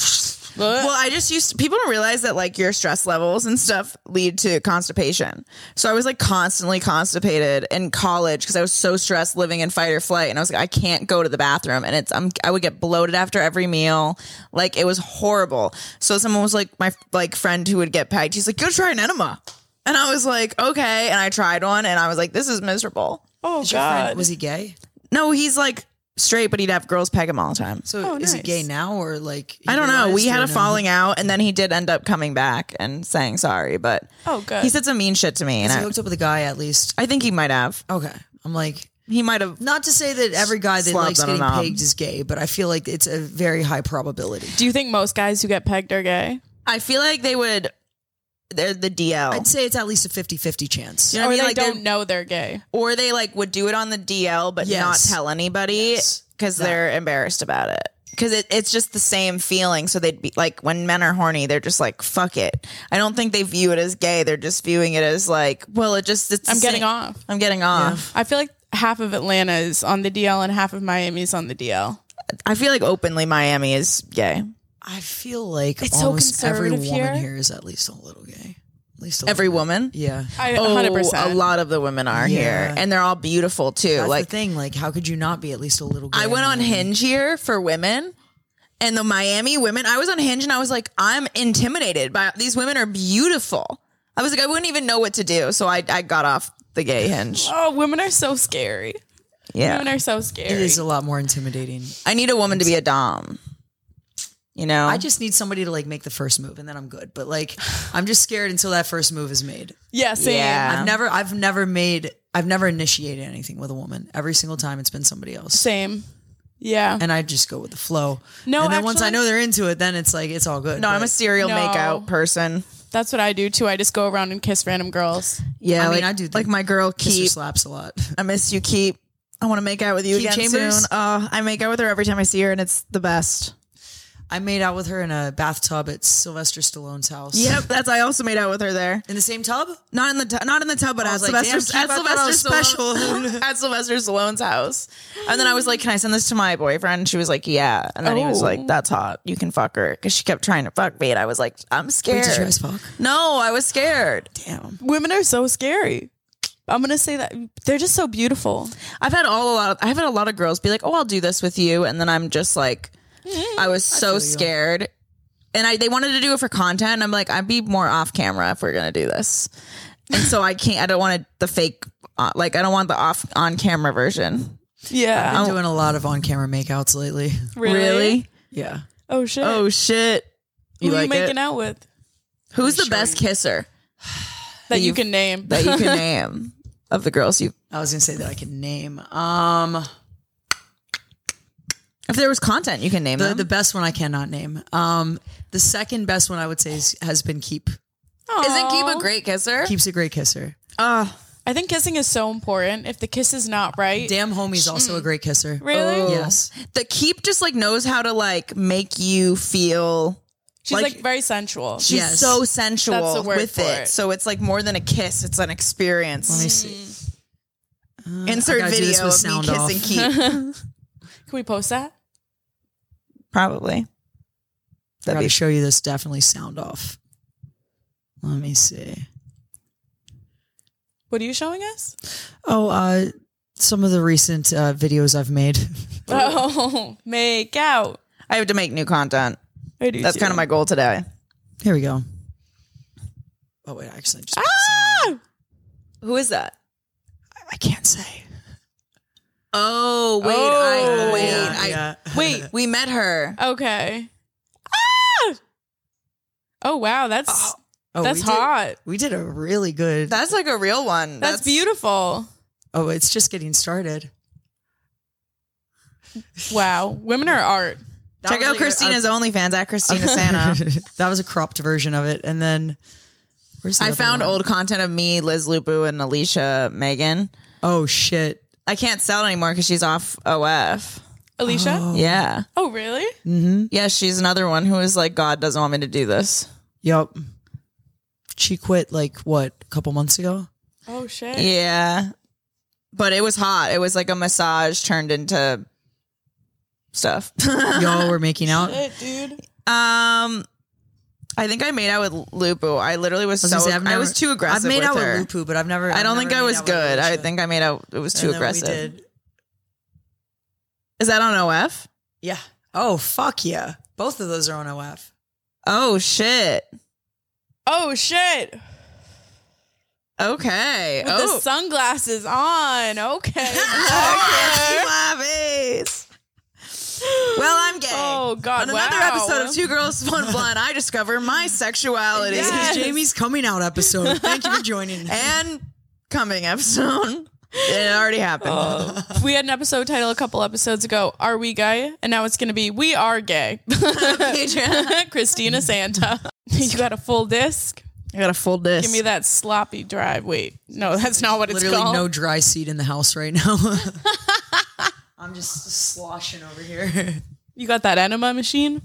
Well, I just people don't realize that like your stress levels and stuff lead to constipation. So I was like constantly constipated in college because I was so stressed living in fight or flight. And I was like, I can't go to the bathroom. And I would get bloated after every meal. Like it was horrible. So someone was like, my like friend who would get pegged, he's like, go try an enema. And I was like, okay. And I tried one and I was like, this is miserable. Oh, Is your friend, was he gay? No, he's like straight, but he'd have girls peg him all the time. So is he gay now or like? I don't know. We had a no? falling out, and then he did end up coming back and saying sorry. But good. he said some mean shit to me, and He hooked up with a guy at least. I think he might have. Okay, I'm like, He might have. not to say that every guy that Slobbed likes on a getting knob. pegged is gay, but I feel like it's a very high probability. Do you think most guys who get pegged are gay? I feel like they would. They're the DL. I'd say it's at least a 50-50 chance. You know Or what I mean? they Like don't know they're gay. or they like would do it on the DL, but Yes. not tell anybody Yes. because they're embarrassed about it. Because it's just the same feeling. So they'd be like, when men are horny, they're just like, fuck it. I don't think they view it as gay. They're just viewing it as like, well, it's I'm getting off. I'm getting off. I feel like half of Atlanta is on the DL and half of Miami is on the DL. I feel like openly Miami is gay. I feel like It's so almost every conservative woman here. here is at least a little gay. At least a Every little woman. bit. Yeah. I Oh, 100%. a lot of the women are Yeah. here, and they're all beautiful too. That's like the thing. Like, how could you not be at least a little gay? I went on Hinge here for women, and the Miami women. I was on Hinge, and I was like, I'm intimidated by these women. Are beautiful. I was like, I wouldn't even know what to do, so I got off the gay Hinge. Oh, women are so scary. Yeah, Women are so scary. It is a lot more intimidating. I need a woman to be a dom. You know, I just need somebody to like make the first move and then I'm good. But like, I'm just scared until that first move is made. Yeah, same. Yeah. I've never initiated anything with a woman. Every single time it's been somebody else. Same. Yeah. And I just go with the flow. No, and then once I actually- know they're into it, then it's like, it's all good. no, I'm a But, serial No. makeout person. That's what I do too. I just go around and kiss random girls. Yeah, I mean, like, I do like my girl kiss or Keep. slaps a lot. I miss you, Keep. I want to make out with you Keep again Chambers? soon. I make out with her every time I see her, and it's the best. I made out with her in a bathtub at Sylvester Stallone's house. Yep, I also made out with her there. In the same tub? Not in the tub, but I at was like, Sylvester damn, Keith, I thought I was special. at Sylvester Stallone's house. And then I was like, "Can I send this to my boyfriend?" And she was like, "Yeah." And then he was Oh. like, "That's hot. You can fuck her," because she kept trying to fuck me, and I was like, "I'm scared." Wait, did you guys fuck? No, I was scared. Damn. Women are so scary. I'm gonna say that they're just so beautiful. I've had a lot of girls be like, "Oh, I'll do this with you," and then I'm just like, I was so scared. And they wanted to do it for content. I'm like, I'd be more off camera if we're gonna do this. And so I don't want the fake, I don't want the on camera version. Yeah. I'm doing a lot of on-camera makeouts lately. Really? Yeah. Oh shit. Oh shit! Who are you like making it? out with Who's the best kisser that you can name? that you can name of the girls you? I was gonna say that I can name. If there was content, you can name them. The best one I cannot name. The second best one I would say has been Keep. Isn't Keep a great kisser? Keep's a great kisser. I think kissing is so important. If the kiss is not right, Damn Homie's also a great kisser. really, Yes. The Keep just knows how to make you feel. she's like very sensual. She's Yes. so sensual That's the word with for it. it. So it's more than a kiss; it's an experience. Let me see. Insert I gotta do this video with of me sound kissing off. Keep. Can we post that? Probably. I That'd gotta be show you this definitely sound off. Let me see. What are you showing us? Oh, some of the recent videos I've made. Oh, make out. I have to make new content. I do That's too. kind of my goal today. Here we go. Oh wait, I actually just Who is that? I can't say. Oh, wait. Oh. Yeah. Wait. We met her. Okay. Ah! Oh wow, that's Oh, that's we did- hot. We did a really good. That's a real one. That's beautiful. Oh, it's just getting started. Wow, women are art. Check was out like a- Christina's OnlyFans at Christina Santa. That was a cropped version of it, and then where's the I other found one? old content of me, Liz Lupu, and Alicia Megan. Oh shit! I can't sell it anymore because she's off OF. Alicia? Yeah. Oh really? Yeah, she's another one who is like, God doesn't want me to do this. Yup. She quit a couple months ago. Oh shit. Yeah. But it was hot. It was like a massage turned into stuff. Y'all were making out. Shit, dude. I think I made out with Lupu. I literally was I was too aggressive. I've made out her. with Lupu, but I've I don't think I was good. I think I made out. It was too aggressive. Is that on OF? Yeah. Oh, fuck yeah. Both of those are on OF. Oh, shit. Oh, shit. Okay. With the sunglasses on. Okay. My face. Well, I'm gay. Oh, God. On another episode of Two Girls, One Blonde, I discover my sexuality. This is Jamie's coming out episode. Thank you for joining. And coming episode. It already happened. We had an episode title a couple episodes ago, Are We Gay? And now it's going to be We Are Gay. Christina Santa. You got a full disc? I got a full disc. Give me that sloppy drive. Wait, no, that's not what it's Literally called. no dry seat in the house right now. I'm just sloshing over here. You got that enema machine?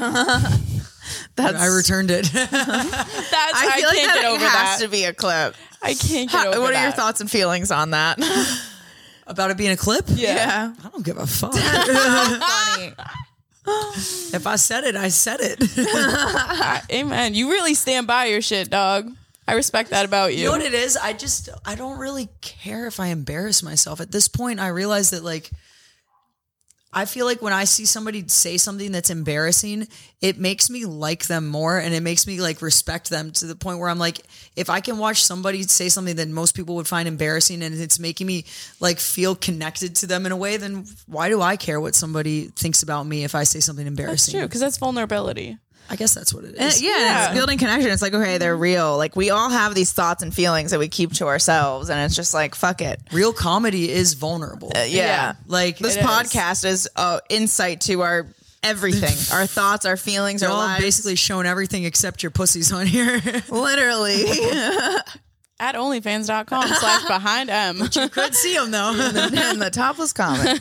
I returned it. I feel like that has to be a clip. I can't get over that. What are your thoughts and feelings on that? About it being a clip? Yeah. I don't give a fuck. Funny. If I said it, I said it. Amen. You really stand by your shit, dog. I respect that about you. You know what it is? I don't really care if I embarrass myself. At this point, I realize that, like, I feel like when I see somebody say something that's embarrassing, it makes me like them more and it makes me like respect them to the point where I'm like, if I can watch somebody say something that most people would find embarrassing and it's making me like feel connected to them in a way, then why do I care what somebody thinks about me if I say something embarrassing? That's true, because that's vulnerability. I guess that's what it is. It's building connection. It's like, okay, they're real. Like, we all have these thoughts and feelings that we keep to ourselves, and it's just like, fuck it. Real comedy is vulnerable. Like, this podcast is insight to our everything. Our thoughts, our feelings, our lives. Basically shown everything except your pussies on here. Literally. At onlyfans.com/behindm. You could see them, though. And the topless comic.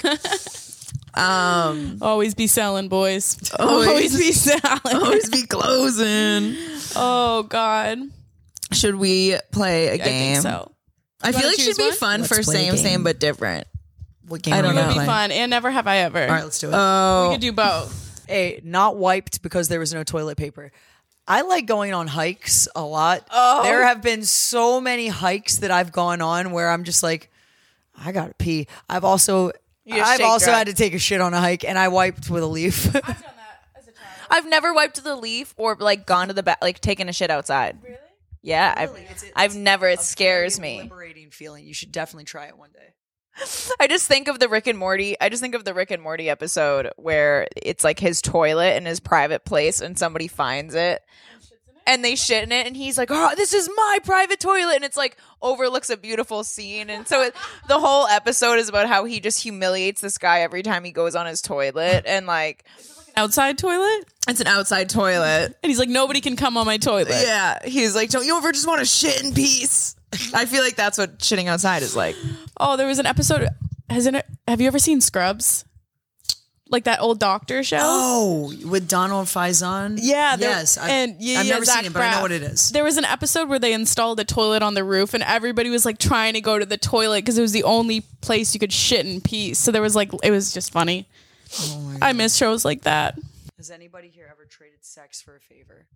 Always be selling, boys. Always be selling. Always be closing. Oh, God. Should we play a game? I think so. I feel like it should be fun for same but different. What game I don't know. It would be fun. And never have I ever. All right, let's do it. We could do both. Hey, not wiped because there was no toilet paper. I like going on hikes a lot. Oh. There have been so many hikes that I've gone on where I'm just like, I gotta pee. I've also had to take a shit on a hike, and I wiped with a leaf. I've done that as a child. I've never wiped with a leaf or like gone to the back, like taken a shit outside. Really? Yeah, Really? I've never. It scares me. Liberating feeling. You should definitely try it one day. I just think of the Rick and Morty episode where it's like his toilet in his private place, and somebody finds it. And they shit in it, and he's like, "Oh, this is my private toilet," and it's like overlooks a beautiful scene, and so the whole episode is about how he just humiliates this guy every time he goes on his toilet, and like Outside toilet? It's an outside toilet. And he's like, nobody can come on my toilet. Yeah, he's like, "Don't you ever just want to shit in peace?" I feel like that's what shitting outside is like. Oh, there was an episode. Have you ever seen Scrubs? Like that old doctor show? Oh, with Donald Faison? Yeah. Yes. I've never seen it, but I know what it is. There was an episode where they installed a toilet on the roof, and everybody was like trying to go to the toilet because it was the only place you could shit in peace. So there was like, it was just funny. Oh my God. I miss shows like that. Has anybody here ever traded sex for a favor?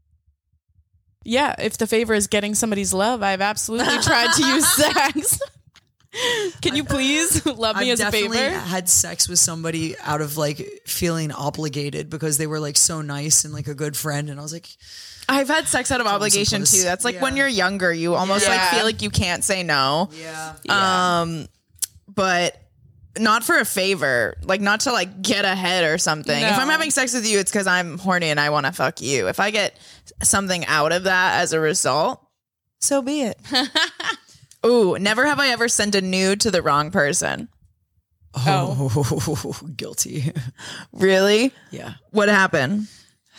Yeah, if the favor is getting somebody's love, I've absolutely tried to use sex. Can you please love me as a favor? I've definitely had sex with somebody out of like feeling obligated because they were like so nice and like a good friend, and I was like, I've had sex out of obligation too. That's like when you're younger, you almost like feel like you can't say no. Yeah. But not for a favor, like not to like get ahead or something. No. If I'm having sex with you, it's because I'm horny and I want to fuck you. If I get something out of that as a result, so be it. Ooh, never have I ever sent a nude to the wrong person. Oh, guilty. Really? Yeah. What happened?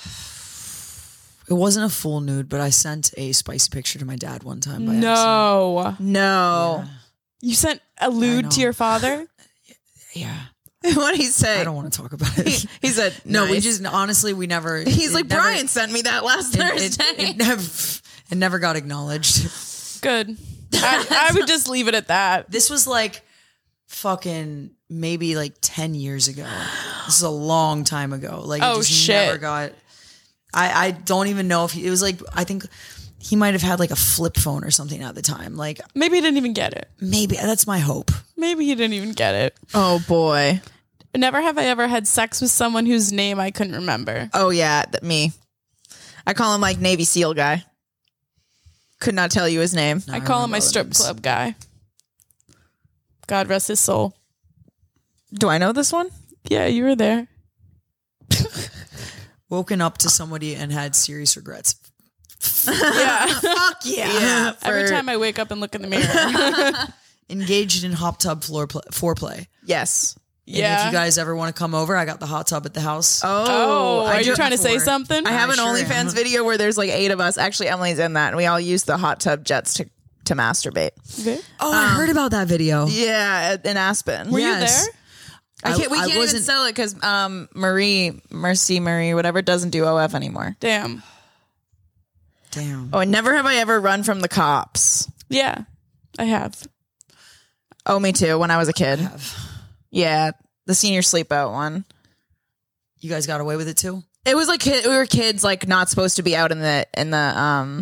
It wasn't a full nude, but I sent a spicy picture to my dad one time by accident. No. No. Yeah. You sent a lewd to your father? Yeah. What did he say? I don't want to talk about it. He said, No, nice. we just, honestly, we never. He's like, Brian sent me that last Thursday. It never got acknowledged. Good. I would just leave it at that. This was like fucking maybe like 10 years ago. This is a long time ago. Like, Oh, it just shit. never got. I don't even know if it was like, I think he might have had like a flip phone or something at the time. Like, Maybe he didn't even get it. maybe that's my hope. Maybe he didn't even get it. Oh boy. Never have I ever had sex with someone whose name I couldn't remember. Oh yeah, me. I call him like Navy SEAL guy. Could not tell you his name. I call him my strip club guy. God rest his soul. Do I know this one? Yeah, you were there. Woken up to somebody and had serious regrets. Yeah. Fuck yeah. Every time I wake up and look in the mirror. Engaged in hot tub foreplay. Yes. And Yeah. if you guys ever want to come over, I got the hot tub at the house. Oh, are you trying to say before. something? I have an sure OnlyFans am. video where there's like 8 of us. Actually, Emily's in that, and we all use the hot tub jets to masturbate. Okay. Oh, I heard about that video. Yeah, in Aspen. Were Yes. you there? We can't even wasn't- sell it because Mercy Marie, whatever, doesn't do OF anymore. Damn. Damn. Oh, and never have I ever run from the cops. Yeah, I have. Oh, me too. When I was a kid. Yeah, the senior sleep out one. You guys got away with it too? It was like we were kids, like not supposed to be out in the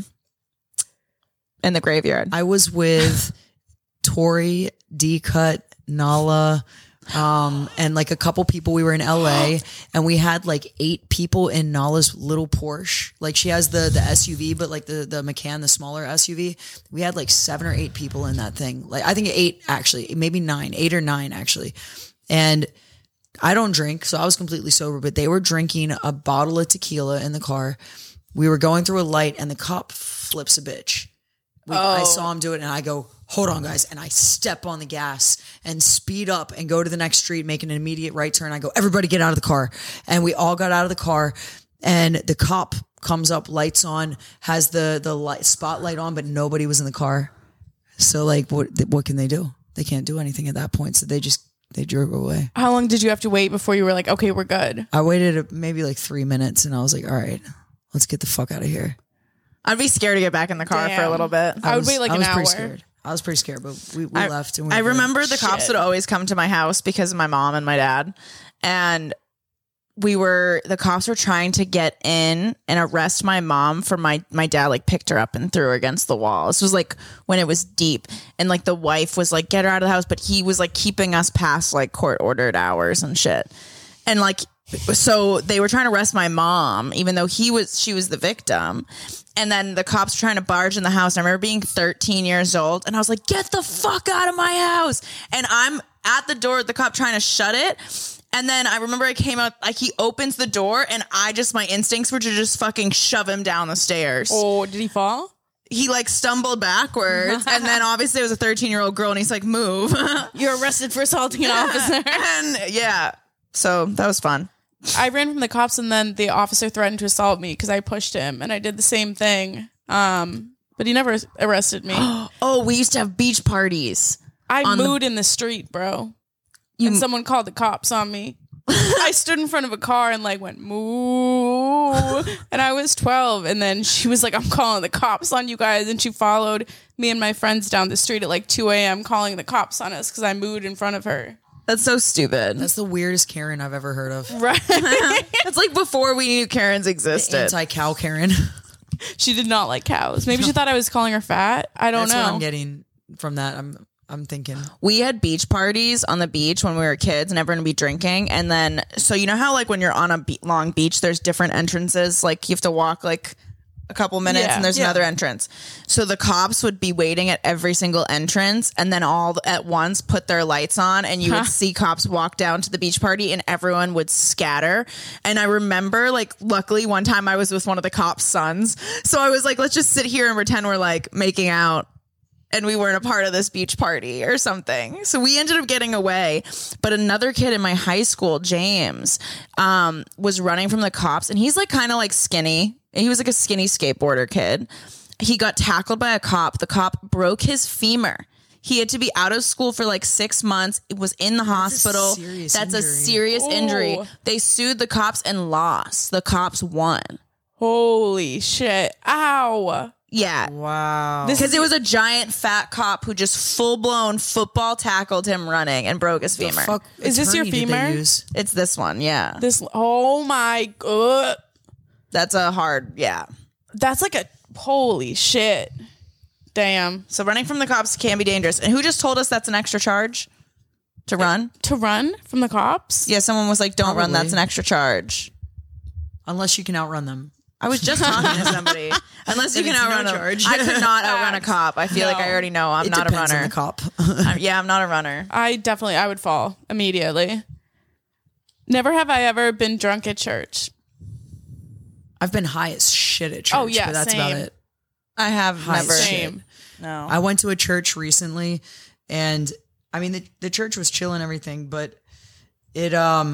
graveyard. I was with Tori, D-Cut, Nala, and like a couple people. We were in LA and we had like 8 people in Nala's little Porsche. Like she has the SUV, but like the Macan, the smaller SUV. We had like 7 or 8 people in that thing. Like I think 8 actually, maybe 9, 8 or 9 actually. And I don't drink, so I was completely sober, but they were drinking a bottle of tequila in the car. We were going through a light and the cop flips a bitch. I saw him do it and I go, hold on guys. And I step on the gas and speed up and go to the next street, make an immediate right turn. I go, everybody get out of the car. And we all got out of the car and the cop comes up, lights on, has the light spotlight on, but nobody was in the car. So like, what can they do? They can't do anything at that point. So they drove away. How long did you have to wait before you were like, okay, we're good? I waited maybe like 3 minutes and I was like, all right, let's get the fuck out of here. I'd be scared to get back in the car for a little bit. I would wait like an hour. Pretty scared. I was pretty scared, but we left. And we I were good. remember the cops would always come to my house because of my mom and my dad. And the cops were trying to get in and arrest my mom for my dad like picked her up and threw her against the wall. This was like when it was deep and like the wife was like, get her out of the house. But he was like keeping us past like court ordered hours and shit. And like, so they were trying to arrest my mom, even though she was the victim. And then the cops trying to barge in the house. And I remember being 13 years old and I was like, get the fuck out of my house. And I'm at the door, the cop trying to shut it. And then I remember I came out, like he opens the door and my instincts were to just fucking shove him down the stairs. Oh, did he fall? He like stumbled backwards. And then obviously it was a 13-year-old girl and he's like, move. You're arrested for assaulting an officer. And yeah, so that was fun. I ran from the cops and then the officer threatened to assault me because I pushed him and I did the same thing. But he never arrested me. Oh, we used to have beach parties. I mooed in the street, bro. And someone called the cops on me. I stood in front of a car and like went moo. And I was 12. And then she was like, I'm calling the cops on you guys. And she followed me and my friends down the street at like 2 a.m. calling the cops on us because I mooed in front of her. That's so stupid. That's the weirdest Karen I've ever heard of. Right. It's like before we knew Karens existed. Anti-cow Karen. She did not like cows. Maybe she thought I was calling her fat. I don't That's know. what I'm getting from that. I'm thinking. We had beach parties on the beach when we were kids and everyone would be drinking. And then, so you know how like when you're on a long beach, there's different entrances. Like you have to walk like a couple minutes and there's another entrance. So the cops would be waiting at every single entrance and then all at once put their lights on and you would see cops walk down to the beach party and everyone would scatter. And I remember like, luckily one time I was with one of the cops' sons. So I was like, let's just sit here and pretend we're like making out. And we weren't a part of this beach party or something. So we ended up getting away. But another kid in my high school, James, was running from the cops. And he's like kind of like skinny. He was like a skinny skateboarder kid. He got tackled by a cop. The cop broke his femur. He had to be out of school for like 6 months. It was in the hospital. That's a serious injury. They sued the cops and lost. The cops won. Holy shit. Ow. Yeah. Wow. Because it was a giant fat cop who just full blown football tackled him running and broke his femur. Fuck Is this your attorney did they femur? use? It's this one, yeah. Oh my god. That's a hard, yeah. That's like a holy shit. Damn. So running from the cops can be dangerous. And who just told us that's an extra charge to run? To run from the cops? Yeah, someone was like, "Don't run. Probably. That's an extra charge." Unless you can outrun them. I was just talking to somebody. Unless you Then can it's no outrun them. charge. I could not outrun a cop. I feel like I already know I'm It not a depends on runner. the cop. Yeah, I'm not a runner. I would fall immediately. Never have I ever been drunk at church. I've been high as shit at church. Oh, yeah, but that's same. about it. I have High as never. shit. Same. No. I went to a church recently, and I mean the church was chill and everything, but it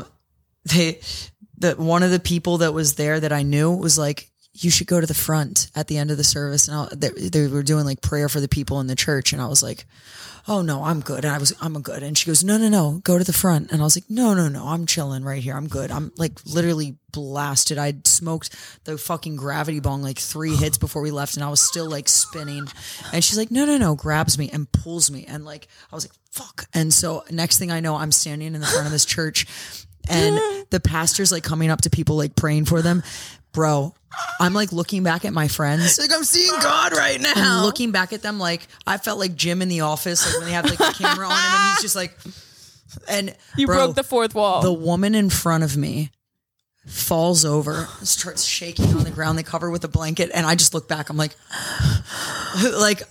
one of the people that was there that I knew was like, "You should go to the front at the end of the service," and they were doing like prayer for the people in the church, and I was like, "Oh no, I'm good." And I'm good, and she goes, "No, go to the front," and I was like, "No, I'm chilling right here. I'm good. I'm like literally blasted. I'd smoked the fucking gravity bong like 3 hits before we left, and I was still like spinning." And she's like, "No," grabs me and pulls me, and like I was like, "Fuck!" And so next thing I know, I'm standing in the front of this church, and the pastor's like coming up to people like praying for them, bro. I'm like looking back at my friends. Like, I'm seeing God right now. I'm looking back at them like I felt like Jim in The Office, like when they have like the camera on him and he's just like, and You bro, broke the fourth wall. the woman in front of me falls over, starts shaking on the ground. They cover her with a blanket, and I just look back. I'm like, like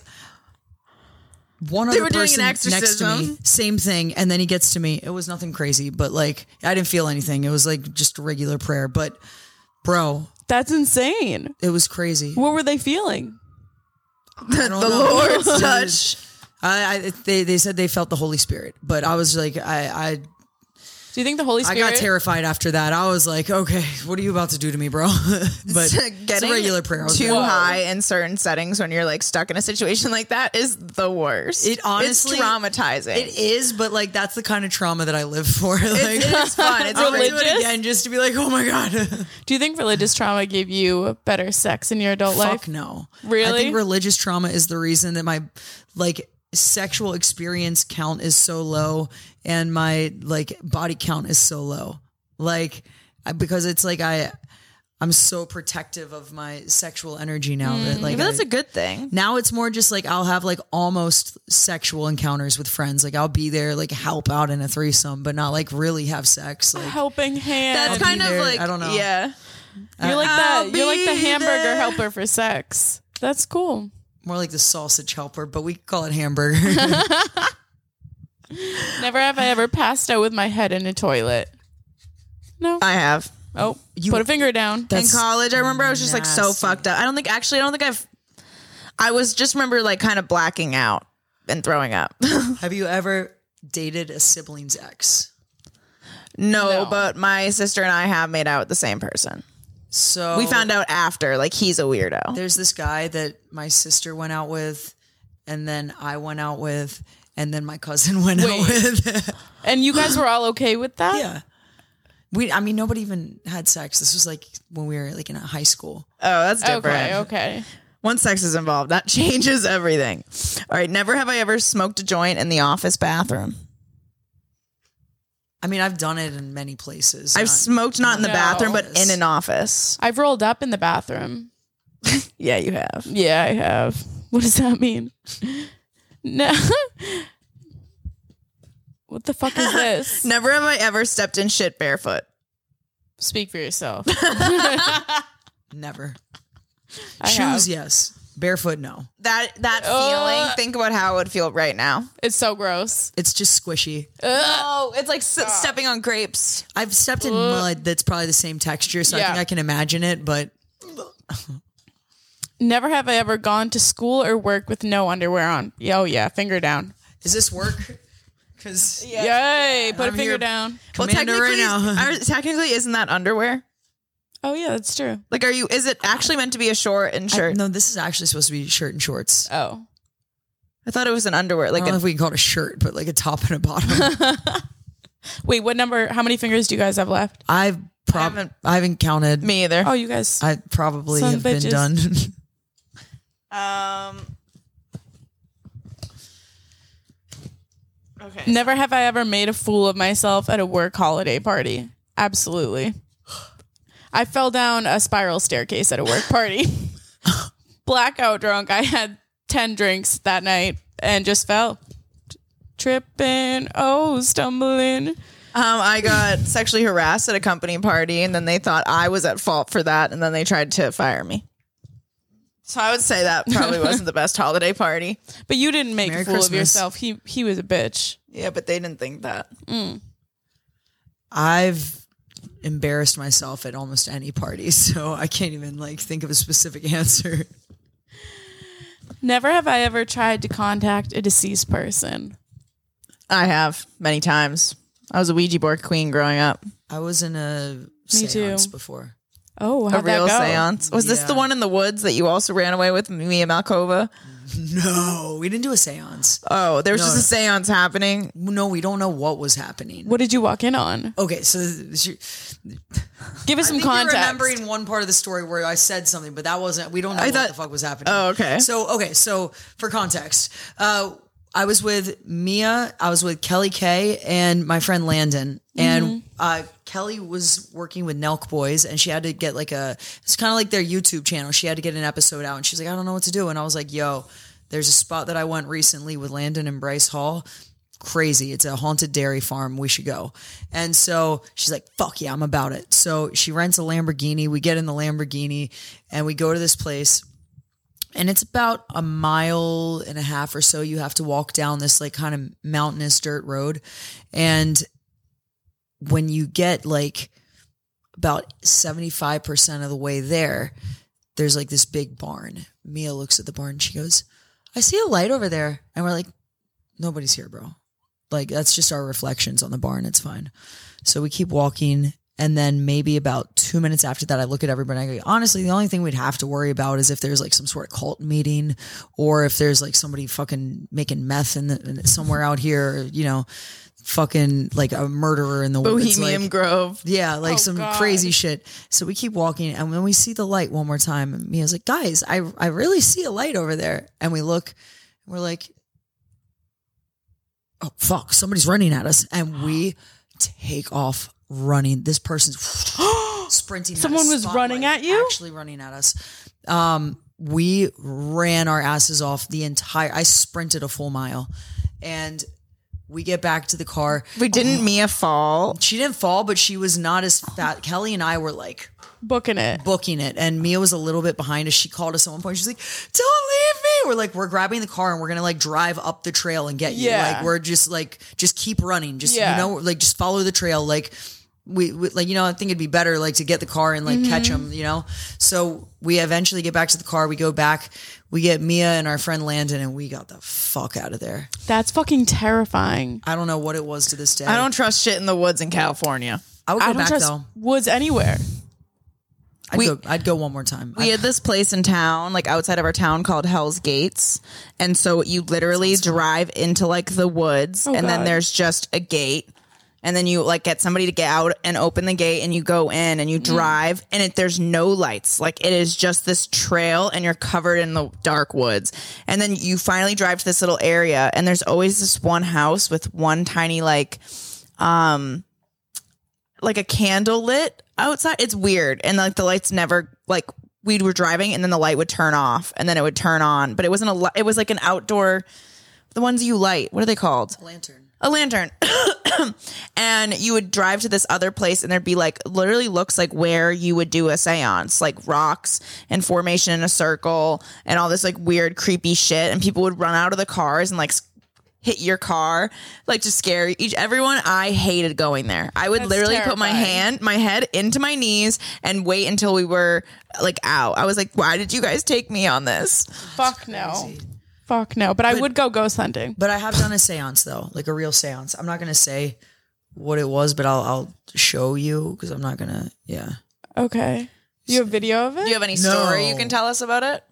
one They other were doing person an next to me, exorcism. same thing, and then he gets to me. It was nothing crazy, but like I didn't feel anything. It was like just a regular prayer, but bro, That's insane. it was crazy. What were they feeling? The know. Lord's touch. They said they felt the Holy Spirit, but I was like, I Do you think the Holy I Spirit? got terrified after that. I was like, okay, what are you about to do to me, bro? But it's a Getting regular prayer. I was too like, high in certain settings when you're like stuck in a situation like that is the worst. It honestly- it's traumatizing. It is, but like that's the kind of trauma that I live for. Like, It's fun. It's I would do religious? it again just to be like, oh my god. Do you think religious trauma gave you better sex in your adult life? Fuck no. Really? I think religious trauma is the reason that my like sexual experience count is so low and my like body count is so low. Like because it's like I'm so protective of my sexual energy now that like but that's a good thing. now it's more just like I'll have like almost sexual encounters with friends. Like I'll be there, like help out in a threesome, but not like really have sex. Like Helping hand. That's be kind of there. like I don't know. Yeah. You're like I'll that. You're like the be hamburger there. helper for sex. That's cool. more like the sausage helper, but we call it hamburger. Never have I ever passed out with my head in a toilet. No. I have. Oh, put a finger down. In college, I remember I was just like so nasty. fucked up. I don't think I was just remember like kind of blacking out and throwing up. Have you ever dated a sibling's ex? No, but my sister and I have made out with the same person. So We found out after, like he's a weirdo. there's this guy that my sister went out with, and then I went out with, and then my cousin went out with. And you guys were all okay with that? Yeah. I mean, nobody even had sex. This was like when we were like in high school. Oh, that's different. Okay. Once sex is involved, that changes everything. All right, never have I ever smoked a joint in the office bathroom. I mean, I've done it in many places. I've Not- smoked not in the No. bathroom, but in an office. I've rolled up in the bathroom. Yeah, you have. Yeah, I have. What does that mean? No. What the fuck is this? Never have I ever stepped in shit barefoot. Speak for yourself. Never. I Shoes, have. yes. Barefoot, no. That feeling, think about how it would feel right now. It's so gross. It's just squishy. Oh, it's like stepping on grapes. I've stepped in mud that's probably the same texture, so I Yeah. think I can imagine it, but Never have I ever gone to school or work with no underwear on. Oh yeah, finger down. does this work? Because Yay, put I'm a finger here. down. Commander right now. Technically, isn't that underwear? Oh yeah, that's true. Like, is it actually meant to be a short and shirt? No, this is actually supposed to be shirt and shorts. Oh. I thought it was an underwear. I Like, don't know if we can call it a shirt, but like a top and a bottom. Wait, what number? How many fingers do you guys have left? I haven't counted. me either. Oh, you guys. I probably Son have been bitches. done. Okay. Never have I ever made a fool of myself at a work holiday party. Absolutely. I fell down a spiral staircase at a work party. Blackout drunk. I had 10 drinks that night and just fell. Tripping, stumbling. I got sexually harassed at a company party, and then they thought I was at fault for that, and then they tried to fire me. So I would say that probably wasn't the best holiday party. But you didn't make Merry a fool Christmas. of yourself. He was a bitch. Yeah, but they didn't think that. I've embarrassed myself at almost any party, so I can't even think of a specific answer. Never have I ever tried to contact a deceased person. I have many times. I was a Ouija board queen growing up. I was in a Me seance too. before. Oh, A how'd real that go? seance. Was this the Yeah. one in the woods that you also ran away with me and Malkova? No, we didn't do a seance. Oh, there was No. just a seance happening. No, we don't know what was happening. What did you walk in on? Okay, so Give us some I think context. you're remembering one part of the story where I said something, but that wasn't. We don't know what the fuck was happening. Oh, okay. So for context, I was with Mia, I was with Kelly K, and my friend Landon, and Kelly was working with Nelk Boys, and she had to get it's kind of like their YouTube channel. She had to get an episode out, and she's like, I don't know what to do, and I was like, yo, there's a spot that I went recently with Landon and Bryce Hall. Crazy. It's a haunted dairy farm. We should go. And so she's like, fuck yeah, I'm about it. So she rents a Lamborghini. We get in the Lamborghini and we go to this place. And it's about 1.5 miles or so. You have to walk down this kind of mountainous dirt road. And when you get about 75% of the way there, there's this big barn. Mia looks at the barn. She goes, I see a light over there. And we're like, nobody's here, bro. That's just our reflections on the barn. It's fine. So we keep walking. And then maybe about 2 minutes after that, I look at everybody and I go, honestly, the only thing we'd have to worry about is if there's some sort of cult meeting or if there's somebody fucking making meth somewhere out here, fucking a murderer in the woods. Bohemian Grove. Yeah, some God. crazy shit. So we keep walking and when we see the light one more time, and Mia's like, guys, I really see a light over there. And we look and we're like, oh, fuck, somebody's running at us. And we take off running. This person's sprinting. Someone was running at you? Actually running at us. We ran our asses off I sprinted a full mile. And we get back to the car. But didn't Mia fall? She didn't fall, but she was not as fat. Kelly and I were Booking it. And Mia was a little bit behind us. She called us at one point. She's like, don't leave me. We're grabbing the car and we're going to drive up the trail and get you. Yeah. We're just just keep running. Just, just follow the trail. We I think it'd be better to get the car and catch them, So we eventually get back to the car. We go back, we get Mia and our friend Landon and we got the fuck out of there. That's fucking terrifying. I don't know what it was to this day. I don't trust shit in the woods in California. I would go I don't back trust though. woods anywhere. I'd go one more time. We had this place in town, outside of our town called Hell's Gates. And so you literally drive into the woods and then God. there's just a gate. And then you get somebody to get out and open the gate and you go in and you drive and there's no lights. It is just this trail and you're covered in the dark woods. And then you finally drive to this little area and there's always this one house with one tiny a candle lit outside. It's weird. And the lights never we were driving and then the light would turn off and then it would turn on. But it wasn't it was an outdoor, the ones you light. What are they called? A lantern. And you would drive to this other place and there'd be literally looks like where you would do a seance, rocks and formation in a circle and all this weird creepy shit. And people would run out of the cars and hit your car, to scare everyone. I hated going there. I would literally put my head into my knees and wait until we were out. I was like, why did you guys take me on this? Fuck no. Fuck no. But I would go ghost hunting. But I have done a seance though, a real seance. I'm not going to say what it was, but I'll show you because I'm not going to, yeah. Okay. Do you have video of it? Do you have any story you can tell us about it?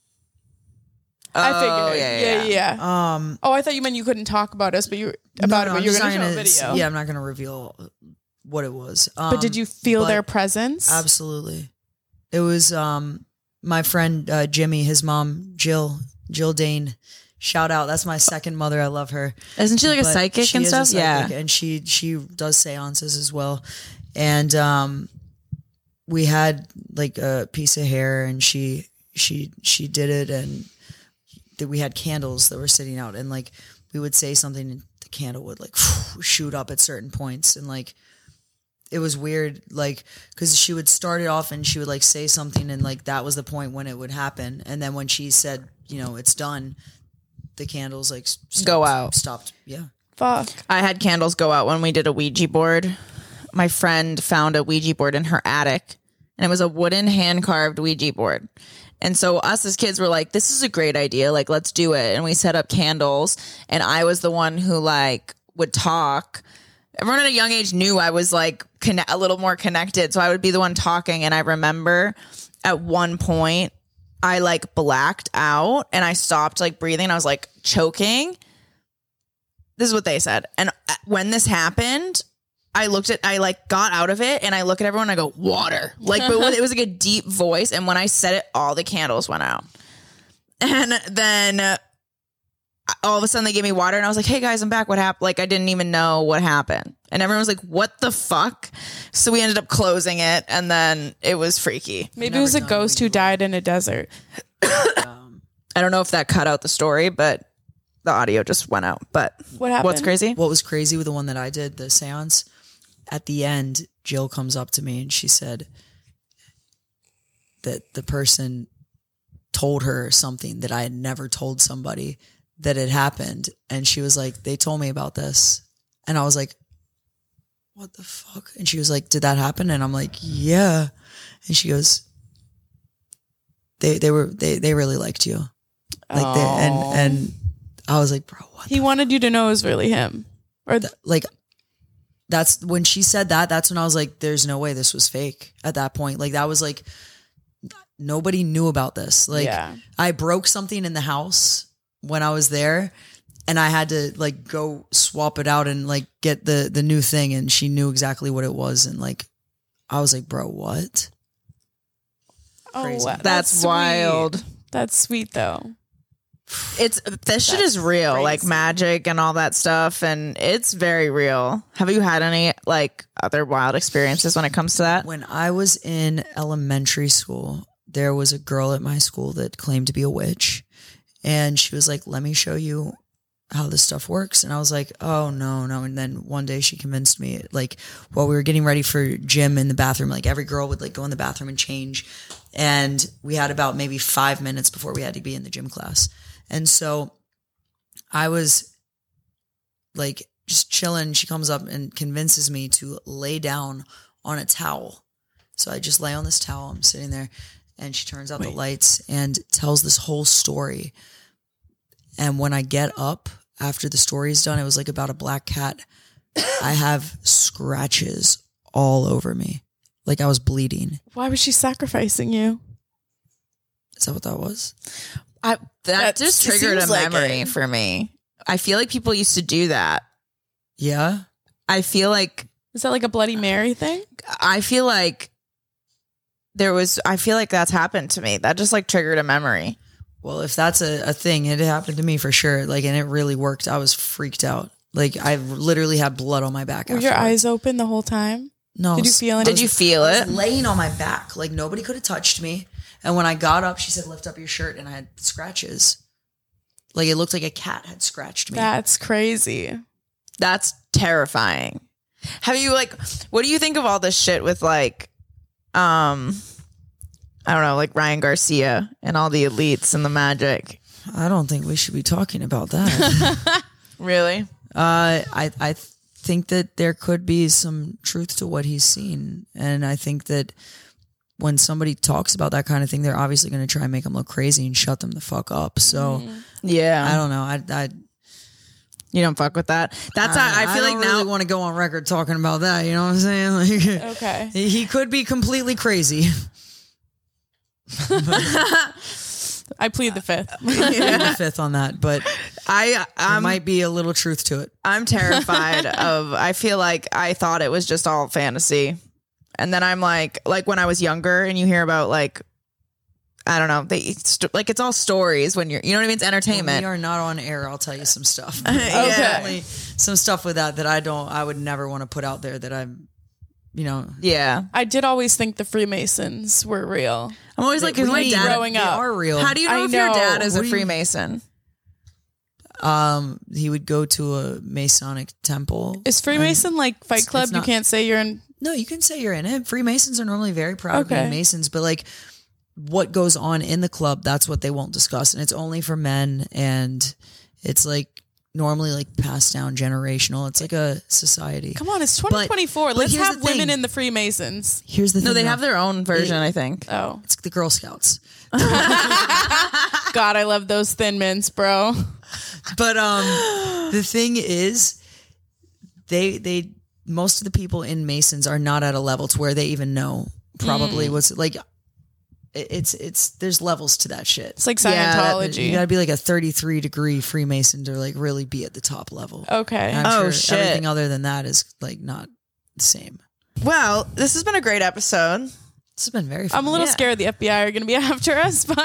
I figured. Yeah. I thought you meant you couldn't talk about us, but you were going to show a video. Yeah, I'm not going to reveal what it was. But did you feel their presence? Absolutely. It was my friend Jimmy, his mom, Jill Dane, shout out. That's my second mother. I love her. Isn't she like a But psychic she and is a stuff? psychic, Yeah. and she does seances as well. And we had like a piece of hair, and she did it, and we had candles that were sitting out, and like we would say something, and the candle would like shoot up at certain points, and like it was weird, like because she would start it off and she would like say something, and like that was the point when it would happen, and then when she said, you know, it's done, the candles like Go out. stopped. Yeah. Fuck. I had candles go out when we did a Ouija board. My friend found a Ouija board in her attic, and it was a wooden hand-carved Ouija board. And so us as kids were like, this is a great idea. Like, let's do it. And we set up candles, and I was the one who like would talk. Everyone at a young age knew I was like a little more connected. So I would be the one talking. And I remember at one point I like blacked out and I stopped like breathing. I was like choking. This is what they said. And when this happened, I like got out of it, and I look at everyone and I go, water. Like, but it was like a deep voice. And when I said it, all the candles went out. And then all of a sudden they gave me water, and I was like, hey guys, I'm back. What happened? Like, I didn't even know what happened. And everyone was like, what the fuck? So we ended up closing it, and then it was freaky. Maybe it was a done ghost who Ouija died in a desert. I don't know if that cut out the story, but the audio just went out. But What happened? what's crazy? What was crazy with the one that I did, the seance, at the end, Jill comes up to me and she said that the person told her something that I had never told somebody that had happened. And she was like, they told me about this. And I was like, what the fuck? And she was like, did that happen? And I'm like, yeah. And she goes, they really liked you. Like and I was like, bro, what? He wanted you to know it was really him. Or Like, that's when she said that, that's when I was like, there's no way this was fake at that point. Like, that was like, nobody knew about this. Like, Yeah. I broke something in the house when I was there, and I had to like go swap it out and like get the new thing, and she knew exactly what it was. And like, I was like, bro, what? oh, Crazy. wow, That's sweet. wild. That's sweet though. This shit is real, like crazy. magic and all that stuff, and it's very real. Have you had any like other wild experiences when it comes to that? When I was in elementary school, there was a girl at my school that claimed to be a witch, and she was like, let me show you how this stuff works. And I was like, oh no. And then one day she convinced me, like, while we were getting ready for gym in the bathroom, like every girl would like go in the bathroom and change. And we had about maybe 5 minutes before we had to be in the gym class. And so I was like just chilling. She comes up and convinces me to lay down on a towel. So I just lay on this towel. I'm sitting there, and she turns out the lights and tells this whole story. And when I get up after the story is done, it was like about a black cat. I have scratches all over me. Like I was bleeding. Why was she sacrificing you? Is that what that was? That just triggered a seems like memory it. for me. I feel like people used to do that. Yeah. I feel like Is that like a Bloody Mary thing? I feel like that's happened to me. That just like triggered a memory. Well, if that's a thing, it happened to me for sure. Like, and it really worked. I was freaked out. Like, I literally had blood on my back. Were your afterwards. eyes open the whole time? No. Did you feel anything? Did you feel I it? was laying on my back. Like, nobody could have touched me. And when I got up, she said, lift up your shirt. And I had scratches. Like, it looked like a cat had scratched me. That's crazy. That's terrifying. Have you like, what do you think of all this shit with like, I don't know, like Ryan Garcia and all the elites and the magic? I don't think we should be talking about that. Really? I think that there could be some truth to what he's seen. And I think that when somebody talks about that kind of thing, they're obviously going to try and make them look crazy and shut them the fuck up. So Yeah. I don't know. You don't fuck with that. That's I feel like don't now really want to go on record talking about that. You know what I'm saying? Like, Okay. he could be completely crazy. I plead the fifth. The fifth on that, but there I'm might be a little truth to it. I'm terrified of, I feel like I thought it was just all fantasy. And then I'm like when I was younger and you hear about like I don't know. Like it's all stories when you know what I mean? It's entertainment. We are not on air. I'll tell you some stuff. Okay. Some stuff with that I would never want to put out there that I'm, Yeah. I did always think the Freemasons were real. I'm always like, is my dad growing they up? are real. How do you know I if your know. dad is What a do you- Freemason? He would go to a Masonic temple. Is Freemason like Fight Club? it's You not- can't say you're in. No, you can say you're in it. Freemasons are normally very proud of being Okay. Masons, but like what goes on in the club, that's what they won't discuss. And it's only for men, and it's like normally like passed down generational. It's like a society. Come on, it's 2024. but Let's here's have the thing. women in the Freemasons. Here's the thing. No, they though. have their own version, I think. Oh It's the Girl Scouts. God, I love those Thin Mints, bro. But the thing is, they most of the people in Masons are not at a level to where they even know probably what's like. It's there's levels to that shit. It's like Yeah, Scientology. You gotta be like a 33-degree Freemason to like really be at the top level. Okay. And I'm Oh, sure shit. everything other than that is like not the same. Well, this has been a great episode. This has been very fun. I'm a little Yeah. scared the FBI are going to be after us, but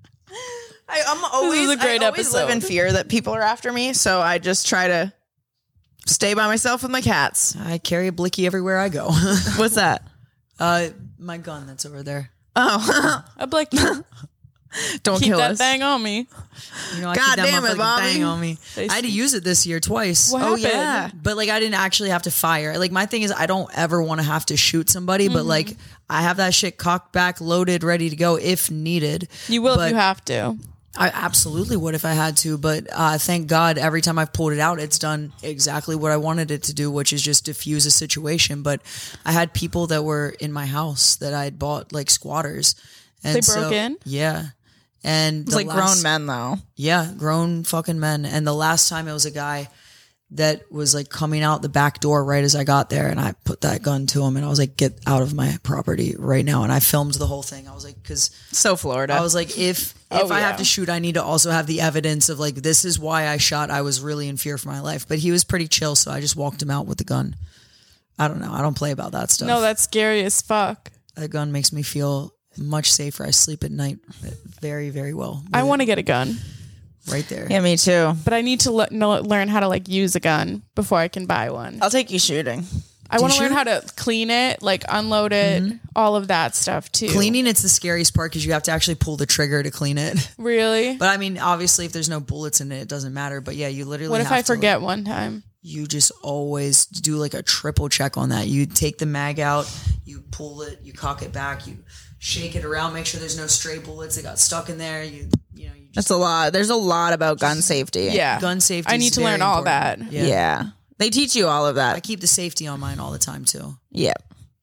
I'm always, a great I always live in episode. fear that people are after me, so I just try to stay by myself with my cats. I carry a blicky everywhere I go. What's that? My gun that's over there. Oh, I'm like, don't keep kill that us. thing on me. You know, I God keep that damn it, motherfucking Bobby. thing on me. I had to use it this year twice. What Oh, happened? yeah. But like I didn't actually have to fire. Like my thing is I don't ever want to have to shoot somebody, but like I have that shit cocked back, loaded, ready to go if needed. You will But if you have to. I absolutely would if I had to, but thank God every time I've pulled it out, it's done exactly what I wanted it to do, which is just diffuse a situation. But I had people that were in my house that I had bought like squatters. And They broke in? Yeah. And It's like grown men, though. Yeah, grown fucking men. And the last time it was a guy that was like coming out the back door right as I got there, and I put that gun to him and I was like, get out of my property right now. And I filmed the whole thing. I was like, because So Florida. I was like, if I have to shoot, I need to also have the evidence of like, this is why I shot. I was really in fear for my life. But he was pretty chill, so I just walked him out with the gun. I don't know. I don't play about that stuff. No, that's scary as fuck. That gun makes me feel much safer. I sleep at night very, very well. I want to get a gun, right there. yeah, me too. but I need to learn how to like use a gun before I can buy one. I'll take you shooting. I want to you learn shoot how to clean it, like unload it, all of that stuff too. Cleaning, it's the scariest part because you have to actually pull the trigger to clean it. Really? But I mean, obviously, if there's no bullets in it, it doesn't matter. But yeah, you literally What if have I to, forget one time? you just always do like a triple check on that. You take the mag out, you pull it, you cock it back, you shake it around, make sure there's no stray bullets that got stuck in there. You know, you just That's a lot. There's a lot about gun safety. Yeah. gun safety. I is need to very learn all important. that. Yeah. They teach you all of I that. keep the safety on mine all the time too. Yeah.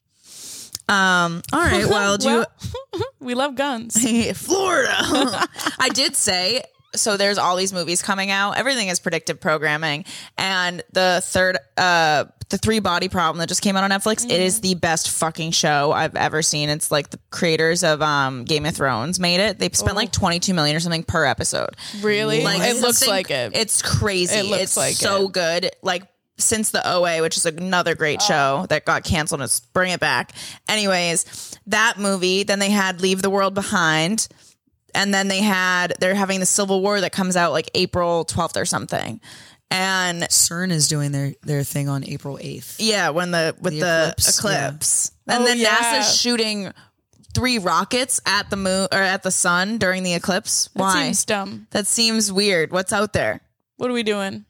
All right. Well, We love guns. Florida. I did say, so there's all these movies coming out. Everything is predictive programming. And the Three Body Problem that just came out on Netflix, it is the best fucking show I've ever seen. It's like the creators of Game of Thrones made it. They spent like $22 million or something per episode. Really? It looks something- like it. It's crazy. It looks it's like so it. good. Like since the OA, which is another great show that got canceled, let's bring it back. Anyways, that movie. Then they had Leave the World Behind, and then they're having the Civil War that comes out like April 12th or something. And CERN is doing their thing on April 8th. yeah, with the eclipse. And Oh, then yeah. NASA's shooting 3 rockets at the moon or at the sun during the eclipse. That Why? seems dumb. That seems weird. What's out there? What are we doing?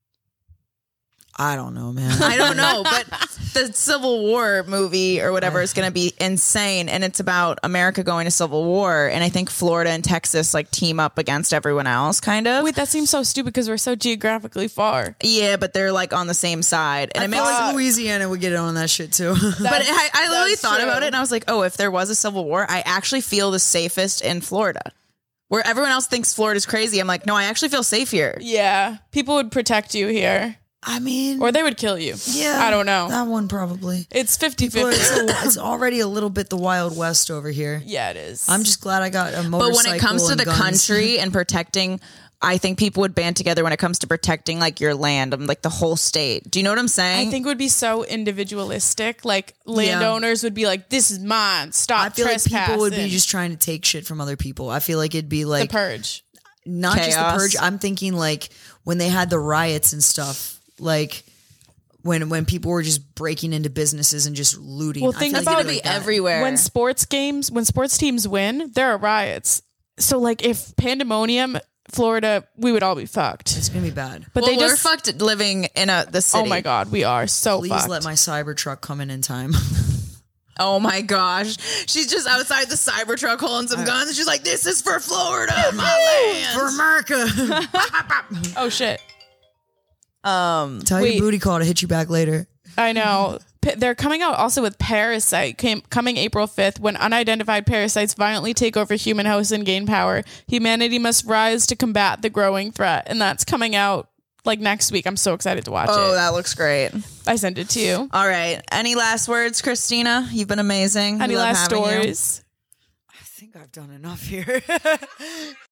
I don't know, man. I don't know, but the Civil War movie or whatever is going to be insane, and it's about America going to Civil War, and I think Florida and Texas like team up against everyone else, kind of. Wait, that seems so stupid because we're so geographically far. Yeah, but they're like on the same side, and I it feel makes. like Louisiana would get in on that shit too. But I literally that's thought about true. it, and I was like, oh, if there was a Civil War, I actually feel the safest in Florida. Where everyone else thinks Florida's crazy, I'm like, no, I actually feel safe here. Yeah. People would protect you here, I mean, or they would kill you. yeah, I don't know. that one probably. It's 50-50. It's already a little bit the Wild West over here. Yeah, it is. I'm just glad I got a But motorcycle. when it comes to and the guns. country and protecting I think people would band together when it comes to protecting like your land and like the whole state. Do you know what I'm saying? I think it would be so individualistic. Like landowners would be like, "This is mine. Stop I feel like trespassing." people would be just trying to take shit from other people. I feel like it'd be the like purge. not just the Chaos. purge. I'm thinking like when they had the riots and stuff, like when people were just breaking into businesses and just looting. Well, I think feel about it'd be it like that. everywhere. When sports teams win, there are riots. So like if pandemonium, Florida, we would all be fucked. It's gonna be bad. But well, they we're just fucked living in the city. Oh my god, we are so Please fucked. let my cyber truck come in time. Oh my gosh. She's just outside the Cybertruck holding some guns. She's like, this is for Florida, my land. For America. Oh shit. Tell Wait. your booty call to hit you back later. I know. They're coming out also with Parasite, coming April 5th. When unidentified parasites violently take over human hosts and gain power, humanity must rise to combat the growing threat. And that's coming out like next week. I'm so excited to watch Oh, it. that looks great. I sent it to you. All right. Any last words, Christina? You've been amazing. Any We love last having you. stories? I think I've done enough here.